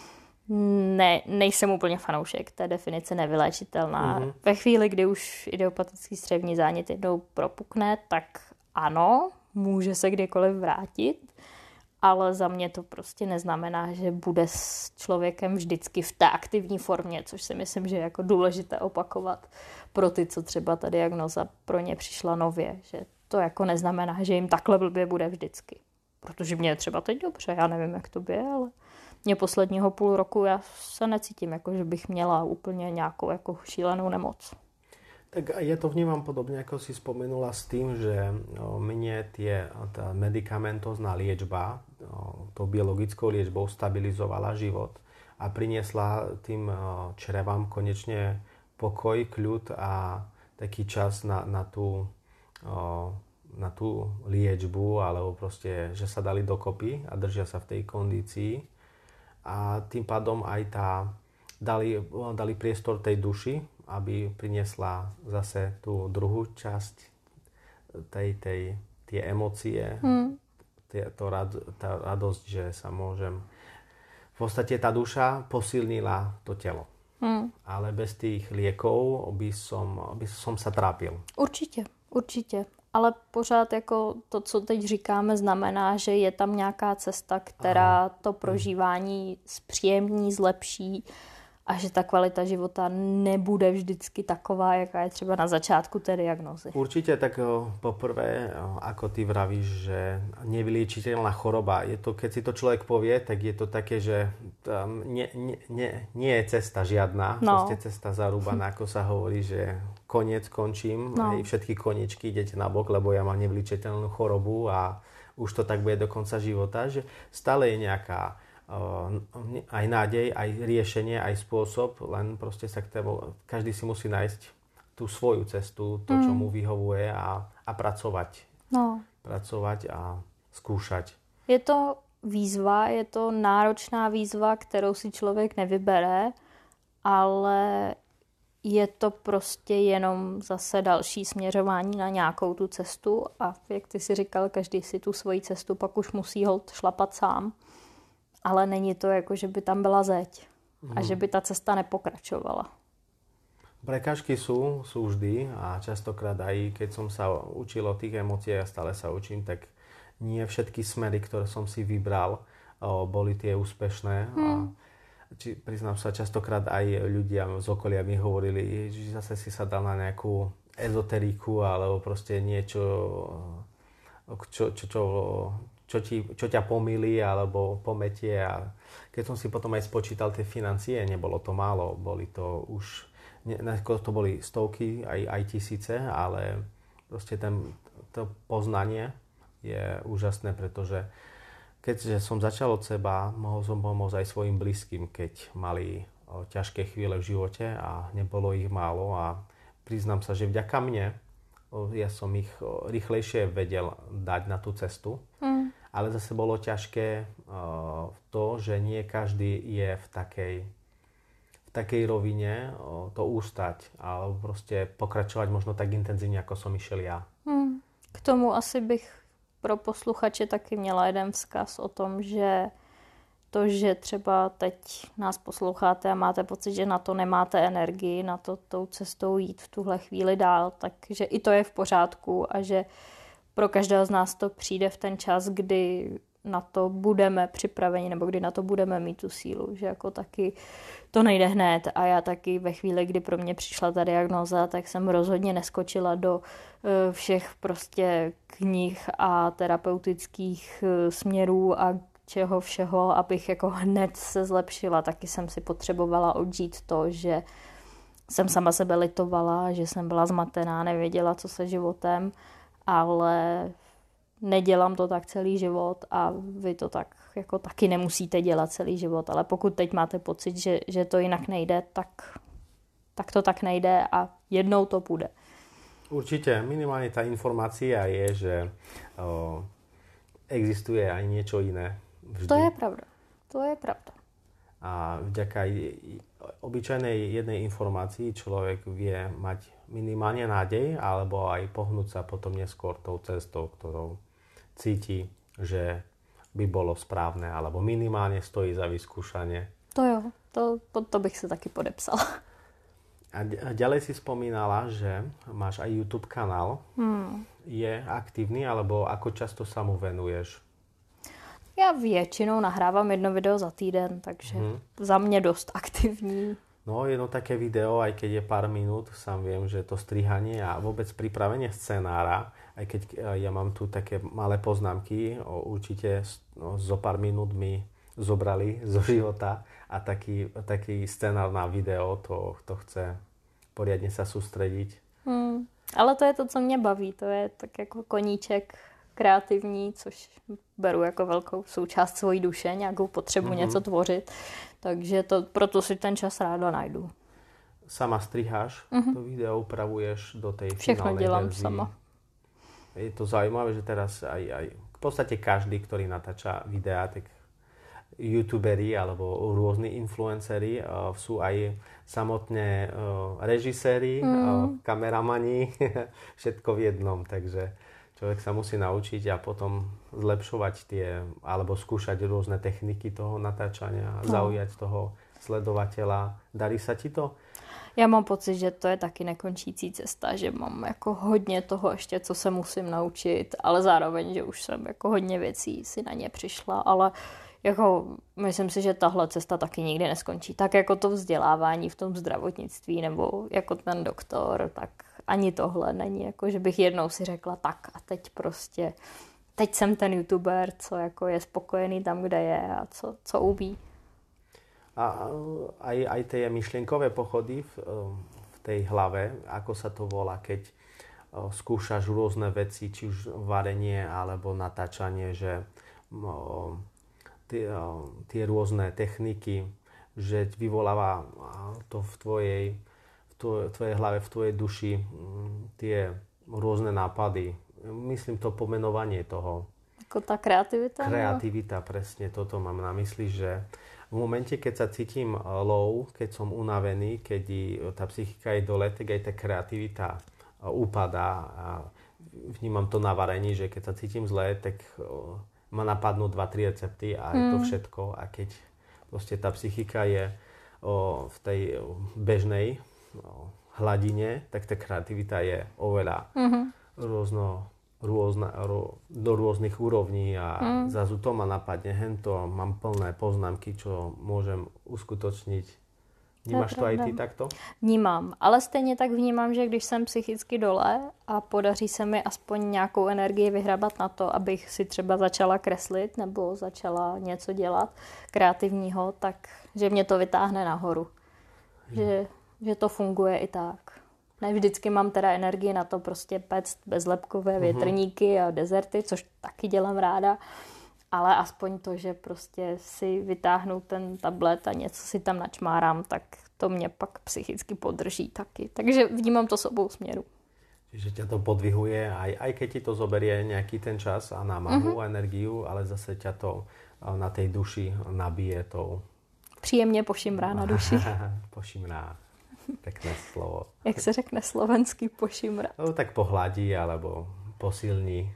Ne, nejsem úplně fanoušek té definice nevyléčitelná. Mm-hmm. Ve chvíli, kdy už idiopatický střevní zánět jednou propukne, tak ano, může se kdykoliv vrátit, ale za mě to prostě neznamená, že bude s člověkem vždycky v té aktivní formě, což si myslím, že je jako důležité opakovat pro ty, co třeba ta diagnoza pro ně přišla nově, že to jako neznamená, že jim takhle blbě bude vždycky. Protože mě je třeba teď dobře, já nevím, jak to je, ale mě posledního půl roku já se necítím, jako že bych měla úplně nějakou jako šílenou nemoc. Tak ja to vnímam podobne, ako si spomenula s tým, že mne tie, tá medikamentozná liečba, tou biologickou liečbou stabilizovala život a priniesla tým črevám konečne pokoj, kľud a taký čas na, na, tú, na tú liečbu, alebo proste, že sa dali dokopy a držia sa v tej kondícii. A tým pádom aj tá, dali, dali priestor tej duši, aby priniesla zase tú druhú časť tej, tej, tie emócie, hmm. tie, to rad, tá radosť, že sa môžem... V podstate tá duša posilnila to telo. Hmm. Ale bez tých liekov by som, by som sa trápil. Určitě, určitě. Ale pořád jako to, co teď říkáme, znamená, že je tam nějaká cesta, která Aha. to prožívání zpříjemní, zlepší a že ta kvalita života nebude vždycky taková, jaká je třeba na začátku té diagnózy. Určite, tak poprvé, ako ty vravíš, že nevyliečiteľná choroba, je to, keď si to človek povie, tak je to také, že tam nie, nie, nie, nie je cesta žiadna, no. Proste cesta zarúbaná, ako sa hovorí, že koniec, končím, no. Aj všetky koniečky idete na bok, lebo ja mám nevyliečiteľnú chorobu a už to tak bude do konca života, že stále je nejaká aj nádej, aj riešenie, aj spôsob, len proste sa k tému, každý si musí nájsť tú svoju cestu, to, čo mu vyhovuje a, a pracovať no. pracovať a skúšať. Je to výzva, je to náročná výzva, kterou si člověk nevybere, ale je to prostě jenom zase další směřování na nějakou tu cestu a jak ty si říkal, každý si tu svoji cestu pak už musí holt šlapat sám, ale není to jako, že by tam byla zeď a že by ta cesta nepokračovala. Prekážky sú, sú vždy a častokrát aj keď som sa učil o tých emóciách a stále sa učím, tak nie všetky smery, ktoré som si vybral, boli tie úspešné. Hmm. A či, priznám sa, častokrát aj ľudia z okolia mi hovorili, že zase si sa dal na nejakú ezoteriku alebo proste niečo, čo, čo, čo, čo, ti, čo ťa pomýli alebo pometie. A keď som si potom aj spočítal tie financie, nebolo to málo, boli to už to boli stovky, aj, aj tisíce, ale proste ten, to poznanie je úžasné, pretože keďže som začal od seba, mohol som pomôcť aj svojim blízkym, keď mali o, ťažké chvíle v živote a nebolo ich málo a priznám sa, že vďaka mne o, ja som ich o, rýchlejšie vedel dať na tú cestu, mm. ale zase bolo ťažké o, to, že nie každý je v takej v takej rovine o, to ústať alebo proste pokračovať možno tak intenzívne, ako som išiel ja. Hmm. K tomu asi bych pro posluchače taky měla jeden vzkaz o tom, že to, že třeba teď nás posloucháte a máte pocit, že na to nemáte energii, na to tou cestou jít v tuhle chvíli dál, takže i to je v pořádku a že pro každého z nás to přijde v ten čas, kdy na to budeme připraveni, nebo kdy na to budeme mít tu sílu, že jako taky to nejde hned a já taky ve chvíli, kdy pro mě přišla ta diagnóza, tak jsem rozhodně neskočila do uh, všech prostě knih a terapeutických uh, směrů a čeho všeho, abych jako hned se zlepšila. Taky jsem si potřebovala odžít to, že jsem sama sebe litovala, že jsem byla zmatená, nevěděla, co se životem, ale nedělám to tak celý život a vy to tak jako taky nemusíte dělat celý život, ale pokud teď máte pocit, že, že to jinak nejde, tak, tak to tak nejde a jednou to půjde. Určite, minimálne tá informácia je, že o, existuje aj niečo iné. Vždy. To je pravda, to je pravda. A vďaka obyčajnej jednej informácii človek vie mať minimálne nádej alebo aj pohnúť sa potom neskôr tou cestou, ktorou cíti, že by bolo správne, alebo minimálne stojí za vyskúšanie. To jo, to, to bych sa taky podepsala. A ďalej si spomínala, že máš aj YouTube kanál. Hmm. Je aktívny, alebo ako často sa mu venuješ? Já většinou nahrávám jedno video za týden, takže hmm. za mě dost aktivní. No, jedno také video, aj keď je pár minút, sám viem, že to strihanie a vôbec pripravenie scenára, aj keď ja mám tu také malé poznámky, určite no, zo pár minút mi zobrali zo života a taký, taký scenár na video, to, to chce poriadne sa sústrediť. Hmm. Ale to je to, co mě baví, to je tak jako koníček kreativní, což beru jako velkou součást svojí duše, nějakou potřebu mm-hmm. něco tvořit. Takže to, proto si ten čas ráda najdu. Sama striháš mm-hmm. to video, upravuješ do tej Všechno finálnej dělám verzii. sama. Je to zaujímavé, že teraz aj, aj v podstate každý, ktorý natáča videá, tak youtuberi alebo rôzni influenceri uh, sú aj samotné uh, režiséri, mm. uh, kameramani, všetko v jednom, takže človek sa musí naučiť a potom zlepšovať tie, alebo skúšať rôzne techniky toho natáčania, no. zaujať toho sledovateľa. Darí sa ti to? Já mám pocit, že to je taky nekončící cesta, že mám jako hodně toho ještě, co se musím naučit, ale zároveň, že už jsem jako hodně věcí si na ně přišla, ale jako myslím si, že tahle cesta taky nikdy neskončí. Tak jako to vzdělávání v tom zdravotnictví nebo jako ten doktor, tak ani tohle není, jako že bych jednou si řekla tak a teď prostě, teď jsem ten youtuber, co jako je spokojený tam, kde je a co, co umí. A aj, aj tie myšlienkové pochody v, v tej hlave, ako sa to volá, keď skúšaš rôzne veci, či už varenie alebo natáčanie, že tie, tie rôzne techniky, že vyvoláva to v tvojej, v tvojej hlave, v tvojej duši tie rôzne nápady, myslím to pomenovanie toho. Ako tá kreativita? Kreativita, presne toto mám na mysli, že v momente, keď sa cítim low, keď som unavený, keď tá psychika je dole, tak aj tá kreativita upadá a vnímam to na varení, že keď sa cítim zle, tak ma napadnú dva tri recepty a je to všetko. A keď proste tá psychika je o, v tej zbežnej hladine, tak tá kreativita je oveľa mm-hmm. rôzno Rôzna, ro, do rôznych úrovní a mm. zrazu to ma napadne, hento, mám plné poznámky, čo môžem uskutočniť. Vnímáš to, to aj ty takto? Vnímám, ale stejně tak vnímám, že když jsem psychicky dole a podaří se mi aspoň nějakou energii vyhrabat na to, abych si třeba začala kreslit nebo začala něco dělat kreativního, tak že mě to vytáhne nahoru. Že, že to funguje i tak. Ne vždycky mám teda energii na to prostě péct bezlepkové větrníky a dezerty, což taky dělám ráda, ale aspoň to, že prostě si vytáhnu ten tablet a něco si tam načmárám, tak to mě pak psychicky podrží taky. Takže vnímám to s obou směrů. Čiže ťa to podvihuje, aj, aj keď ti to zoberie nejaký ten čas a námahu mm-hmm. a energiu, ale zase ťa to na tej duši nabije tou... Příjemně pošimrá na duši. Pošimrá. Pekné slovo. Jak se řekne slovenský pošimra? No tak pohladí, alebo posilní.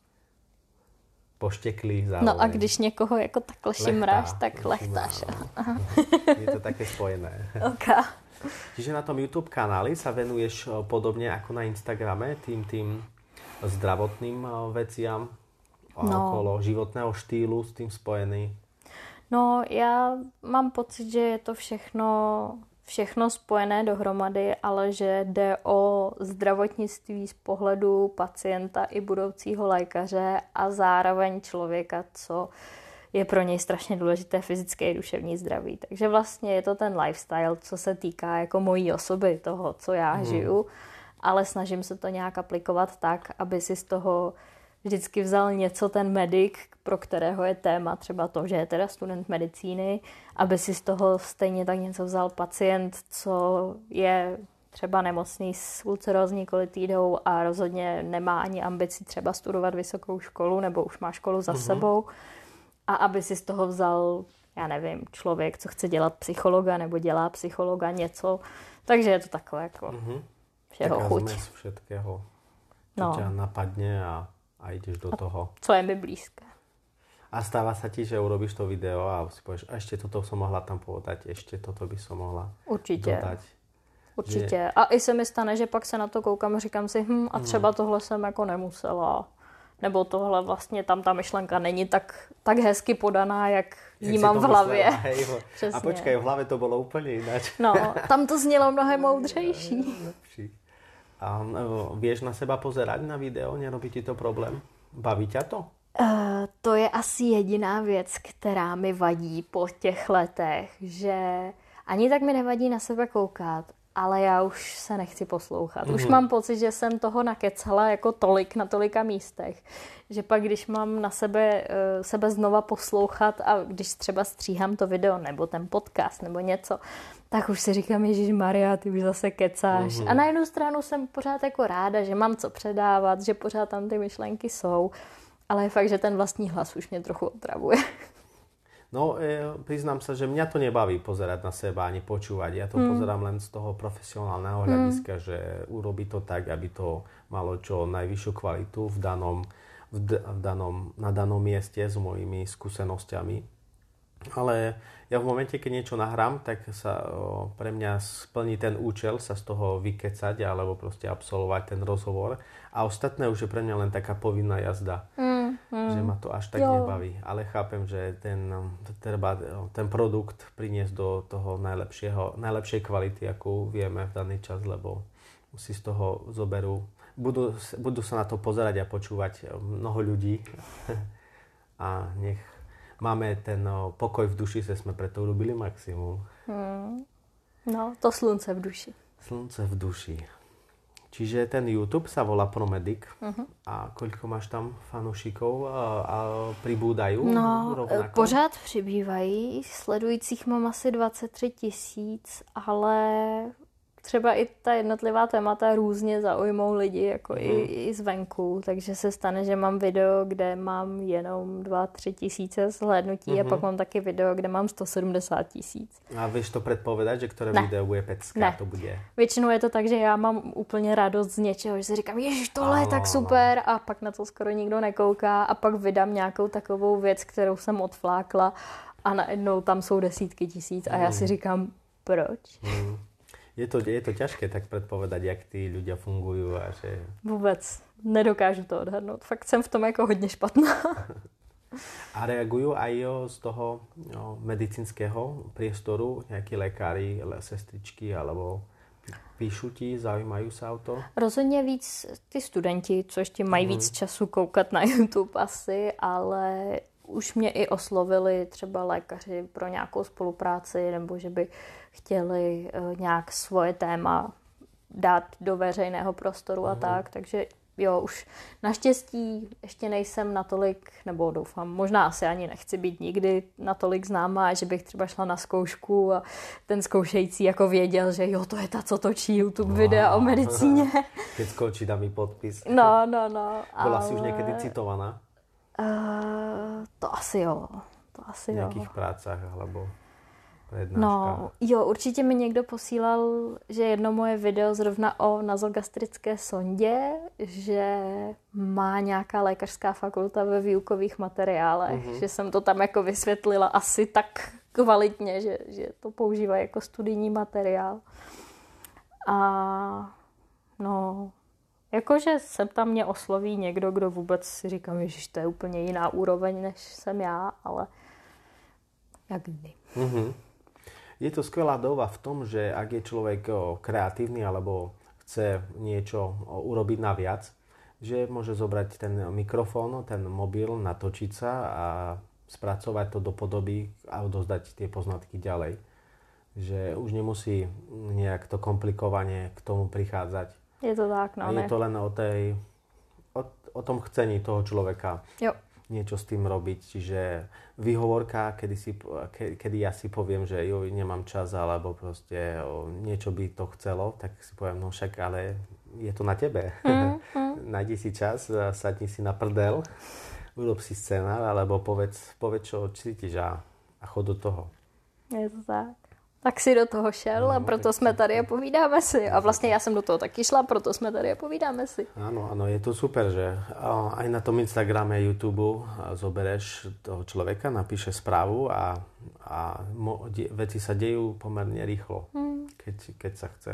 Pošteklí zároveň. No a když někoho jako takhle šimráš, tak lechtáš. No. Je to také spojené. Okay. Čiže na tom YouTube kanáli sa venuješ podobne ako na Instagrame tým tým zdravotným veciam no. okolo životného štýlu s tým spojený? No já mám pocit, že je to všechno... všechno spojené dohromady, ale že jde o zdravotnictví z pohledu pacienta i budoucího lékaře a zároveň člověka, co je pro něj strašně důležité fyzické i duševní zdraví. Takže vlastně je to ten lifestyle, co se týká jako mojí osoby, toho, co já hmm. žiju, ale snažím se to nějak aplikovat tak, aby si z toho vždycky vzal něco ten medic, pro kterého je téma třeba to, že je teda student medicíny, aby si z toho stejně tak něco vzal pacient, co je třeba nemocný s ulcerózní kolitidou a rozhodně nemá ani ambici třeba studovat vysokou školu nebo už má školu za mm-hmm. sebou a aby si z toho vzal, já nevím, člověk, co chce dělat psychologa nebo dělá psychologa něco, takže je to takové jako mm-hmm. všeho taká chuť. Zmes všetkého, čo no. ťa napadne a a ideš do a toho. Co je mi blízké. A stáva sa ti, že urobíš to video a si povieš, ešte toto som mohla tam povedať, ešte toto by som mohla Určitě. dodať. Určitě. Že... A i se mi stane, že pak se na to koukám a říkám si, hm, a třeba hmm. tohle jsem jako nemusela. Nebo tohle vlastně tam ta myšlenka není tak, tak hezky podaná, jak, jak ji mám v hlavě. Myslela, a počkej, v hlavě to bylo úplně jinak. No, tam to znělo mnohem moudřejší. A vieš na seba pozerať na video? Nerobí ti to problém? Baví ťa to? Uh, to je asi jediná věc, která mi vadí po těch letech, že ani tak mi nevadí na sebe koukat, ale já už se nechci poslouchat. Mm-hmm. Už mám pocit, že jsem toho nakecala jako tolik na tolika místech, že pak když mám na sebe, uh, sebe znova poslouchat a když třeba stříhám to video nebo ten podcast nebo něco, tak už si říkám, Ježišmarja, ty už zase kecáš. Mm-hmm. A na jednu stranu jsem pořád jako ráda, že mám co předávat, že pořád tam ty myšlenky jsou, ale je fakt, že ten vlastní hlas už mě trochu otravuje. No, e, priznám sa, že mňa to nebaví pozerať na seba ani počúvať. Ja to mm. pozerám len z toho profesionálneho hľadiska, mm. že urobí to tak, aby to malo čo najvyššiu kvalitu v danom, v d- v danom, na danom mieste s mojimi skúsenosťami. Ale ja v momente, keď niečo nahrám, tak sa o, pre mňa splní ten účel sa z toho vykecať alebo proste absolvovať ten rozhovor. A ostatné už je pre mňa len taká povinná jazda. Mm, mm. Že ma to až tak jo. nebaví. Ale chápem, že ten, treba, ten produkt priniesť do toho najlepšieho, najlepšej kvality, akú vieme v daný čas, lebo si z toho zoberú. Budú, budú sa na to pozerať a počúvať mnoho ľudí. A nech máme ten no, pokoj v duši, že sme preto urobili maximum. Hmm. No, to slunce v duši. Slunce v duši. Čiže ten YouTube sa volá Promedic. Uh-huh. A koľko máš tam fanúšikov a, a pribúdajú? No, rovnako? Pořád přibývají. Sledujících mám asi dvacet tři tisíc, ale třeba i ta jednotlivá témata různě zaujmou lidi, jako mm. i, i zvenku, takže se stane, že mám video, kde mám jenom dva, tři tisíce zhlédnutí mm-hmm. a pak mám taky video, kde mám sto sedmdesát tisíc. A víš to předpovědat, že které ne. video bude pecka, ne. to bude? Většinou je to tak, že já mám úplně radost z něčeho, že si říkám, ježiš, tohle ano, je tak super ano. a pak na to skoro nikdo nekouká a pak vydám nějakou takovou věc, kterou jsem odflákla a najednou tam jsou desítky tisíc a mm. já si říkám, proč? Mm. Je to, je to ťažké tak predpovedať, jak tí ľudia fungujú a že... Vůbec. Nedokážu to odhadnout. Fakt jsem v tom jako hodně špatná. A reagujú aj z toho no, medicínskeho priestoru nejakí lékaři, sestričky, alebo píšu ti, zaujímajú sa o to? Rozhodně víc ty studenti, co ještě mají mm. víc času koukat na YouTube asi, ale už mě i oslovili třeba lékaři pro nějakou spolupráci, nebo že by chtěli uh, nějak svoje téma dát do veřejného prostoru a tak, takže jo, už naštěstí ještě nejsem natolik, nebo doufám, možná asi ani nechci být nikdy natolik známá, že bych třeba šla na zkoušku a ten zkoušející jako věděl, že jo, to je ta, co točí YouTube videa o medicíně. Keď skočí, dá mi podpis. No, no, no. Byla ale... si už někdy citovaná? Uh, to asi jo. To asi v nějakých jo. prácách, alebo prednáškách? No, jo, určitě mi někdo posílal, že jedno moje video zrovna o nazogastrické sondě, že má nějaká lékařská fakulta ve výukových materiálech, mm-hmm. že jsem to tam jako vysvětlila asi tak kvalitně, že, že to používají jako studijní materiál. A no... Jakože se tam mě osloví někdo, kdo vůbec si říkám, ježiš, to je úplně jiná úroveň, než jsem já, ale jak kdy. Mm-hmm. Je to skvelá doba v tom, že ak je človek kreatívny alebo chce niečo urobiť naviac, že môže zobrať ten mikrofón, ten mobil, natočiť sa a spracovať to do podoby a odozdať tie poznatky ďalej. Že už nemusí nejak to komplikovane k tomu prichádzať. Je to tak, no. A je to len o, tej, o, o tom chcení toho človeka. Jo. Niečo s tým robiť. Čiže výhovorka, kedy, si, ke, kedy ja si poviem, že jo, nemám čas, alebo proste o, niečo by to chcelo, tak si poviem, no však, ale je to na tebe. Mm, mm. Najdi si čas, sadni si na prdel, urob si scénar, alebo povedz, povedz čo cítiš a, a chod do toho. Je to tak. Tak si do toho šel no, a proto jsme tady a povídáme si. A vlastně já jsem do toho taky šla, proto jsme tady a povídáme si. Áno, áno, je to super, že aj na tom Instagrame, YouTube zobereš toho človeka, napíše správu a, a mo, de, veci sa dejú pomerne rýchlo, hmm. keď, keď sa chce.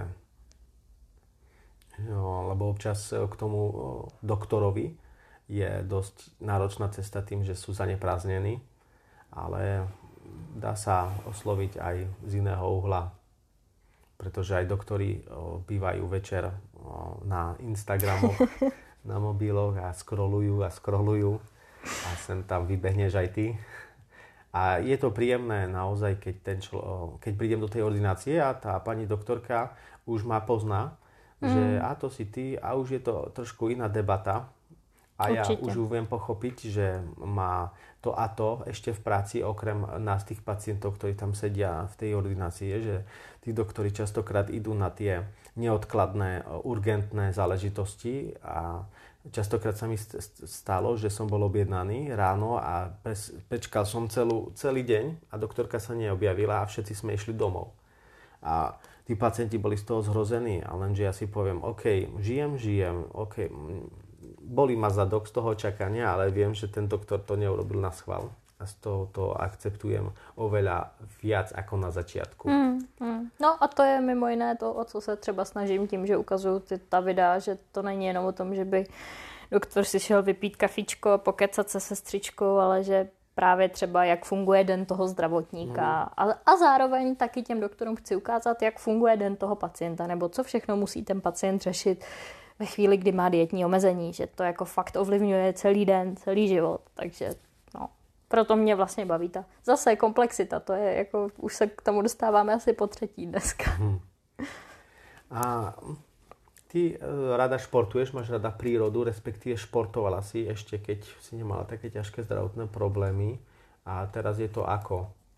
No, lebo občas k tomu doktorovi je dosť náročná cesta tým, že sú zaneprázdnení, ale dá sa osloviť aj z iného uhla, pretože aj doktori o, bývajú večer o, na Instagramoch, na mobiloch a scrollujú a scrollujú a sem tam vybehneš aj ty. A je to príjemné naozaj, keď, ten člo, keď prídem do tej ordinácie a tá pani doktorka už ma pozná, mm. že a to si ty a už je to trošku iná debata. A ja Určite. Už viem pochopiť, že má to a to ešte v práci, okrem nás tých pacientov, ktorí tam sedia v tej ordinácii, že tí doktori častokrát idú na tie neodkladné, urgentné záležitosti a častokrát sa mi stalo, že som bol objednaný ráno a pečkal som celú, celý deň a doktorka sa neobjavila a všetci sme išli domov. A tí pacienti boli z toho zhrození a lenže ja si poviem, OK, žijem, žijem, OK, bolí ma zadok z toho čakania, ale viem, že ten doktor to neurobil na schvál. A z toho to akceptujem oveľa viac ako na začiatku. Mm, mm. No a to je mimo jiné to, o co se třeba snažím tím, že ukazuju ty, ta videa, že to není jenom o tom, že by doktor si šel vypít kafičko a pokecat se sestřičkou, ale že právě třeba jak funguje den toho zdravotníka. Mm. A, a zároveň taky těm doktorům chci ukázat, jak funguje den toho pacienta, nebo co všechno musí ten pacient řešit ve chvíli, kdy má dietní omezení, že to jako fakt ovlivňuje celý den, celý život, takže no, proto mě vlastně baví ta zase komplexita, to je jako, už se k tomu dostáváme asi po třetí dneska. Hmm. A ty rada športuješ, máš rada prírodu, respektíve športovala si ešte, keď si nemala také ťažké zdravotné problémy a teraz je to ako?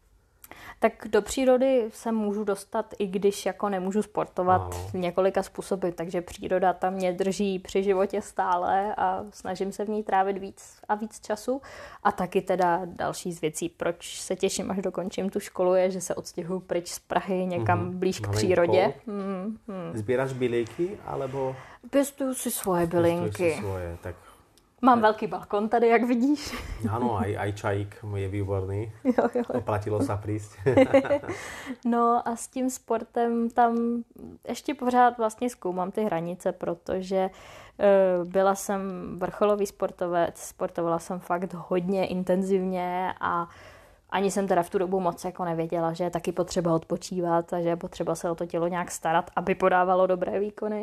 Tak do přírody se můžu dostat, i když jako nemůžu sportovat ano. několika způsoby, takže příroda tam mě drží při životě stále a snažím se v ní trávit víc a víc času. A taky teda další z věcí, proč se těším, až dokončím tu školu, je, že se odstěhuju pryč z Prahy někam mm-hmm. blíž k přírodě. Mm, mm. Zbíráš bylinky, alebo... Pěstuju si svoje bylinky. Si svoje, tak... Mám velký balkon tady, jak vidíš. Áno, aj, aj čajík je výborný. Jo, jo. Oplatilo sa prísť. No a s tím sportem tam ještě pořád vlastně zkoumám ty hranice, protože uh, byla jsem vrcholový sportovec, sportovala jsem fakt hodně intenzivně a ani jsem teda v tu dobu moc jako nevěděla, že je taky potřeba odpočívat a že je potřeba se o to tělo nějak starat, aby podávalo dobré výkony.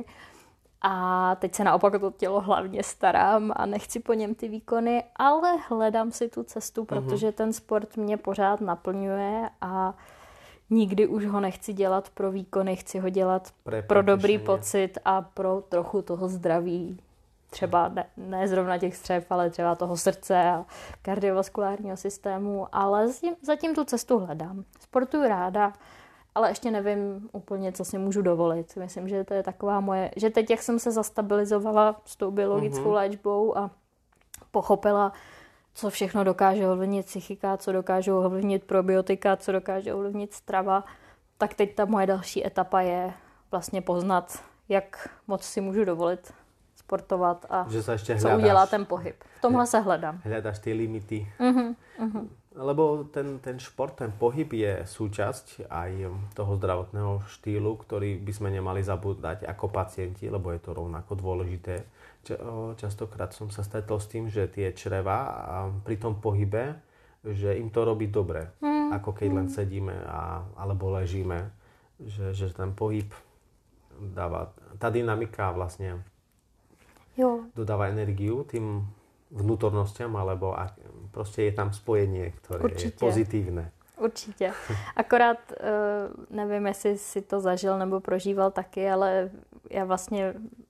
A teď se naopak o to tělo hlavně starám a nechci po něm ty výkony, ale hledám si tu cestu, protože ten sport mě pořád naplňuje a nikdy už ho nechci dělat pro výkony, chci ho dělat Pre, pro dobrý pocit a pro trochu toho zdraví. Třeba ne, ne zrovna těch střev, ale třeba toho srdce a kardiovaskulárního systému, ale zatím tu cestu hledám. Sportuju ráda, ale ještě nevím úplně, co si můžu dovolit. Myslím, že to je taková moje... Že teď, jak jsem se zastabilizovala s tou biologickou mm-hmm. léčbou a pochopila, co všechno dokáže ovlivnit psychika, co dokáže ovlivnit probiotika, co dokáže ovlivnit strava, tak teď ta moje další etapa je vlastně poznat, jak moc si můžu dovolit sportovat a že sa ešte co hľadáš. udělá ten pohyb. V tomhle se hledám. Hľadáš tie limity. Uh-huh, uh-huh. Lebo ten, ten šport, ten pohyb je súčasť aj toho zdravotného štýlu, ktorý by sme nemali zabúdať ako pacienti, lebo je to rovnako dôležité. Častokrát som sa stretol s tým, že tie čreva pri tom pohybe, že im to robí dobre. Mm. Ako keď len sedíme a, alebo ležíme. Že, že ten pohyb dáva, tá dynamika vlastne jo. dodáva energiu tým vnútornostiam, alebo proste je tam spojenie, ktoré Určitě. je pozitívne. Určitě. Akorát nevím, jestli si to zažil nebo prožíval taky, ale já vlastně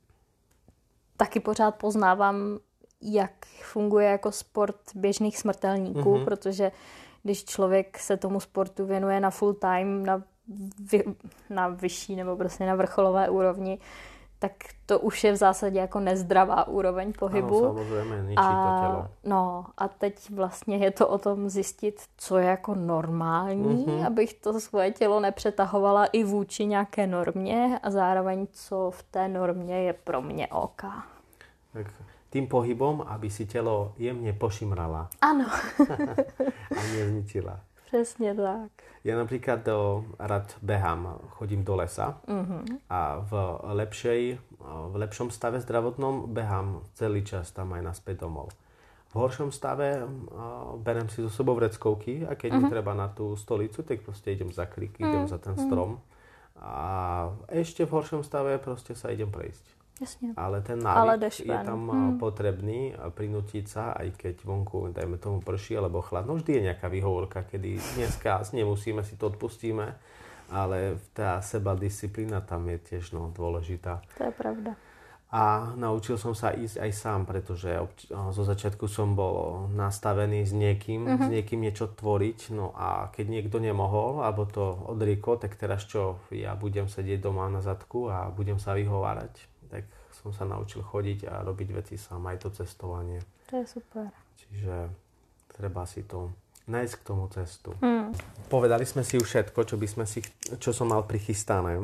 taky pořád poznávám, jak funguje jako sport běžných smrtelníků, mm-hmm. protože když člověk se tomu sportu věnuje na full time, na, vy, na vyšší nebo prostě na vrcholové úrovni, tak to už je v zásadě jako nezdravá úroveň pohybu. Ano, samozřejmě, ničí to tělo. No a teď vlastně je to o tom zjistit, co je jako normální, mm-hmm. abych to svoje tělo nepřetahovala i vůči nějaké normě a zároveň, co v té normě je pro mě OK. Tak tým pohybom, aby si tělo jemně pošimrala. Ano. A nezničila. Přesně tak. Ja napríklad do, rád behám, chodím do lesa mm-hmm. a v, lepšej, v lepšom stave zdravotnom behám celý čas tam aj naspäť domov. V horšom stave berem si so sebou vreckovky a keď mm-hmm. mi treba na tú stolicu, tak proste idem za krík, mm-hmm. idem za ten strom. A ešte v horšom stave proste sa idem prejsť. Jasne. Ale ten návyk je tam hmm. potrebný prinútiť sa, aj keď vonku, dajme tomu, prší alebo chladno. Vždy je nejaká výhovorka, kedy dneska nemusíme, si to odpustíme, ale tá sebadisciplína tam je tiež no, dôležitá. To je pravda. A naučil som sa ísť aj sám, pretože obč- zo začiatku som bol nastavený s niekým, mm-hmm. s niekým niečo tvoriť, no a keď niekto nemohol, alebo to odriekol, tak teraz čo, ja budem sedieť doma na zadku a budem sa vyhovárať. Tak som sa naučil chodiť a robiť veci sám, aj to cestovanie. To je super. Čiže treba si to nájsť k tomu cestu. Mm. Povedali sme si už všetko, čo, by sme si, čo som mal prichystané.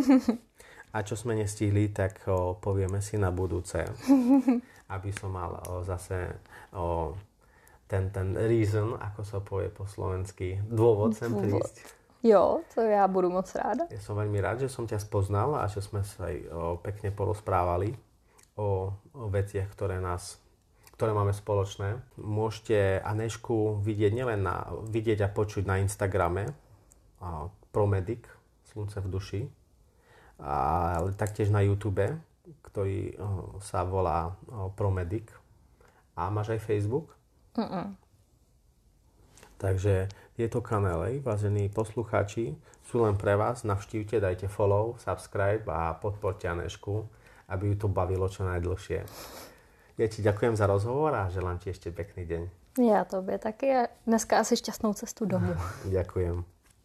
A čo sme nestihli, tak o, povieme si na budúce. Aby som mal o, zase o, ten, ten reason, ako sa povie po slovensky, dôvod sem prísť. Jo, to já budu moc ráda. Ja som veľmi rád, že som ťa spoznal a že sme sa aj o, pekne porozprávali o, o veciach, ktoré nás, ktoré máme spoločné. Môžete Anežku vidieť nielen na, vidieť a počuť na Instagrame a, Promedic, Slunce v duši, a, ale taktiež na YouTube, ktorý o, sa volá o, Promedic. A máš aj Facebook? Mm-mm. Takže tieto kanály, vážení poslucháči, sú len pre vás. Navštívte, dajte follow, subscribe a podporte Anežku, aby ju to bavilo čo najdlhšie. Ja ti ďakujem za rozhovor a želám ti ešte pekný deň. Já tobě taky a dneska asi šťastnou cestu domů. Ďakujem.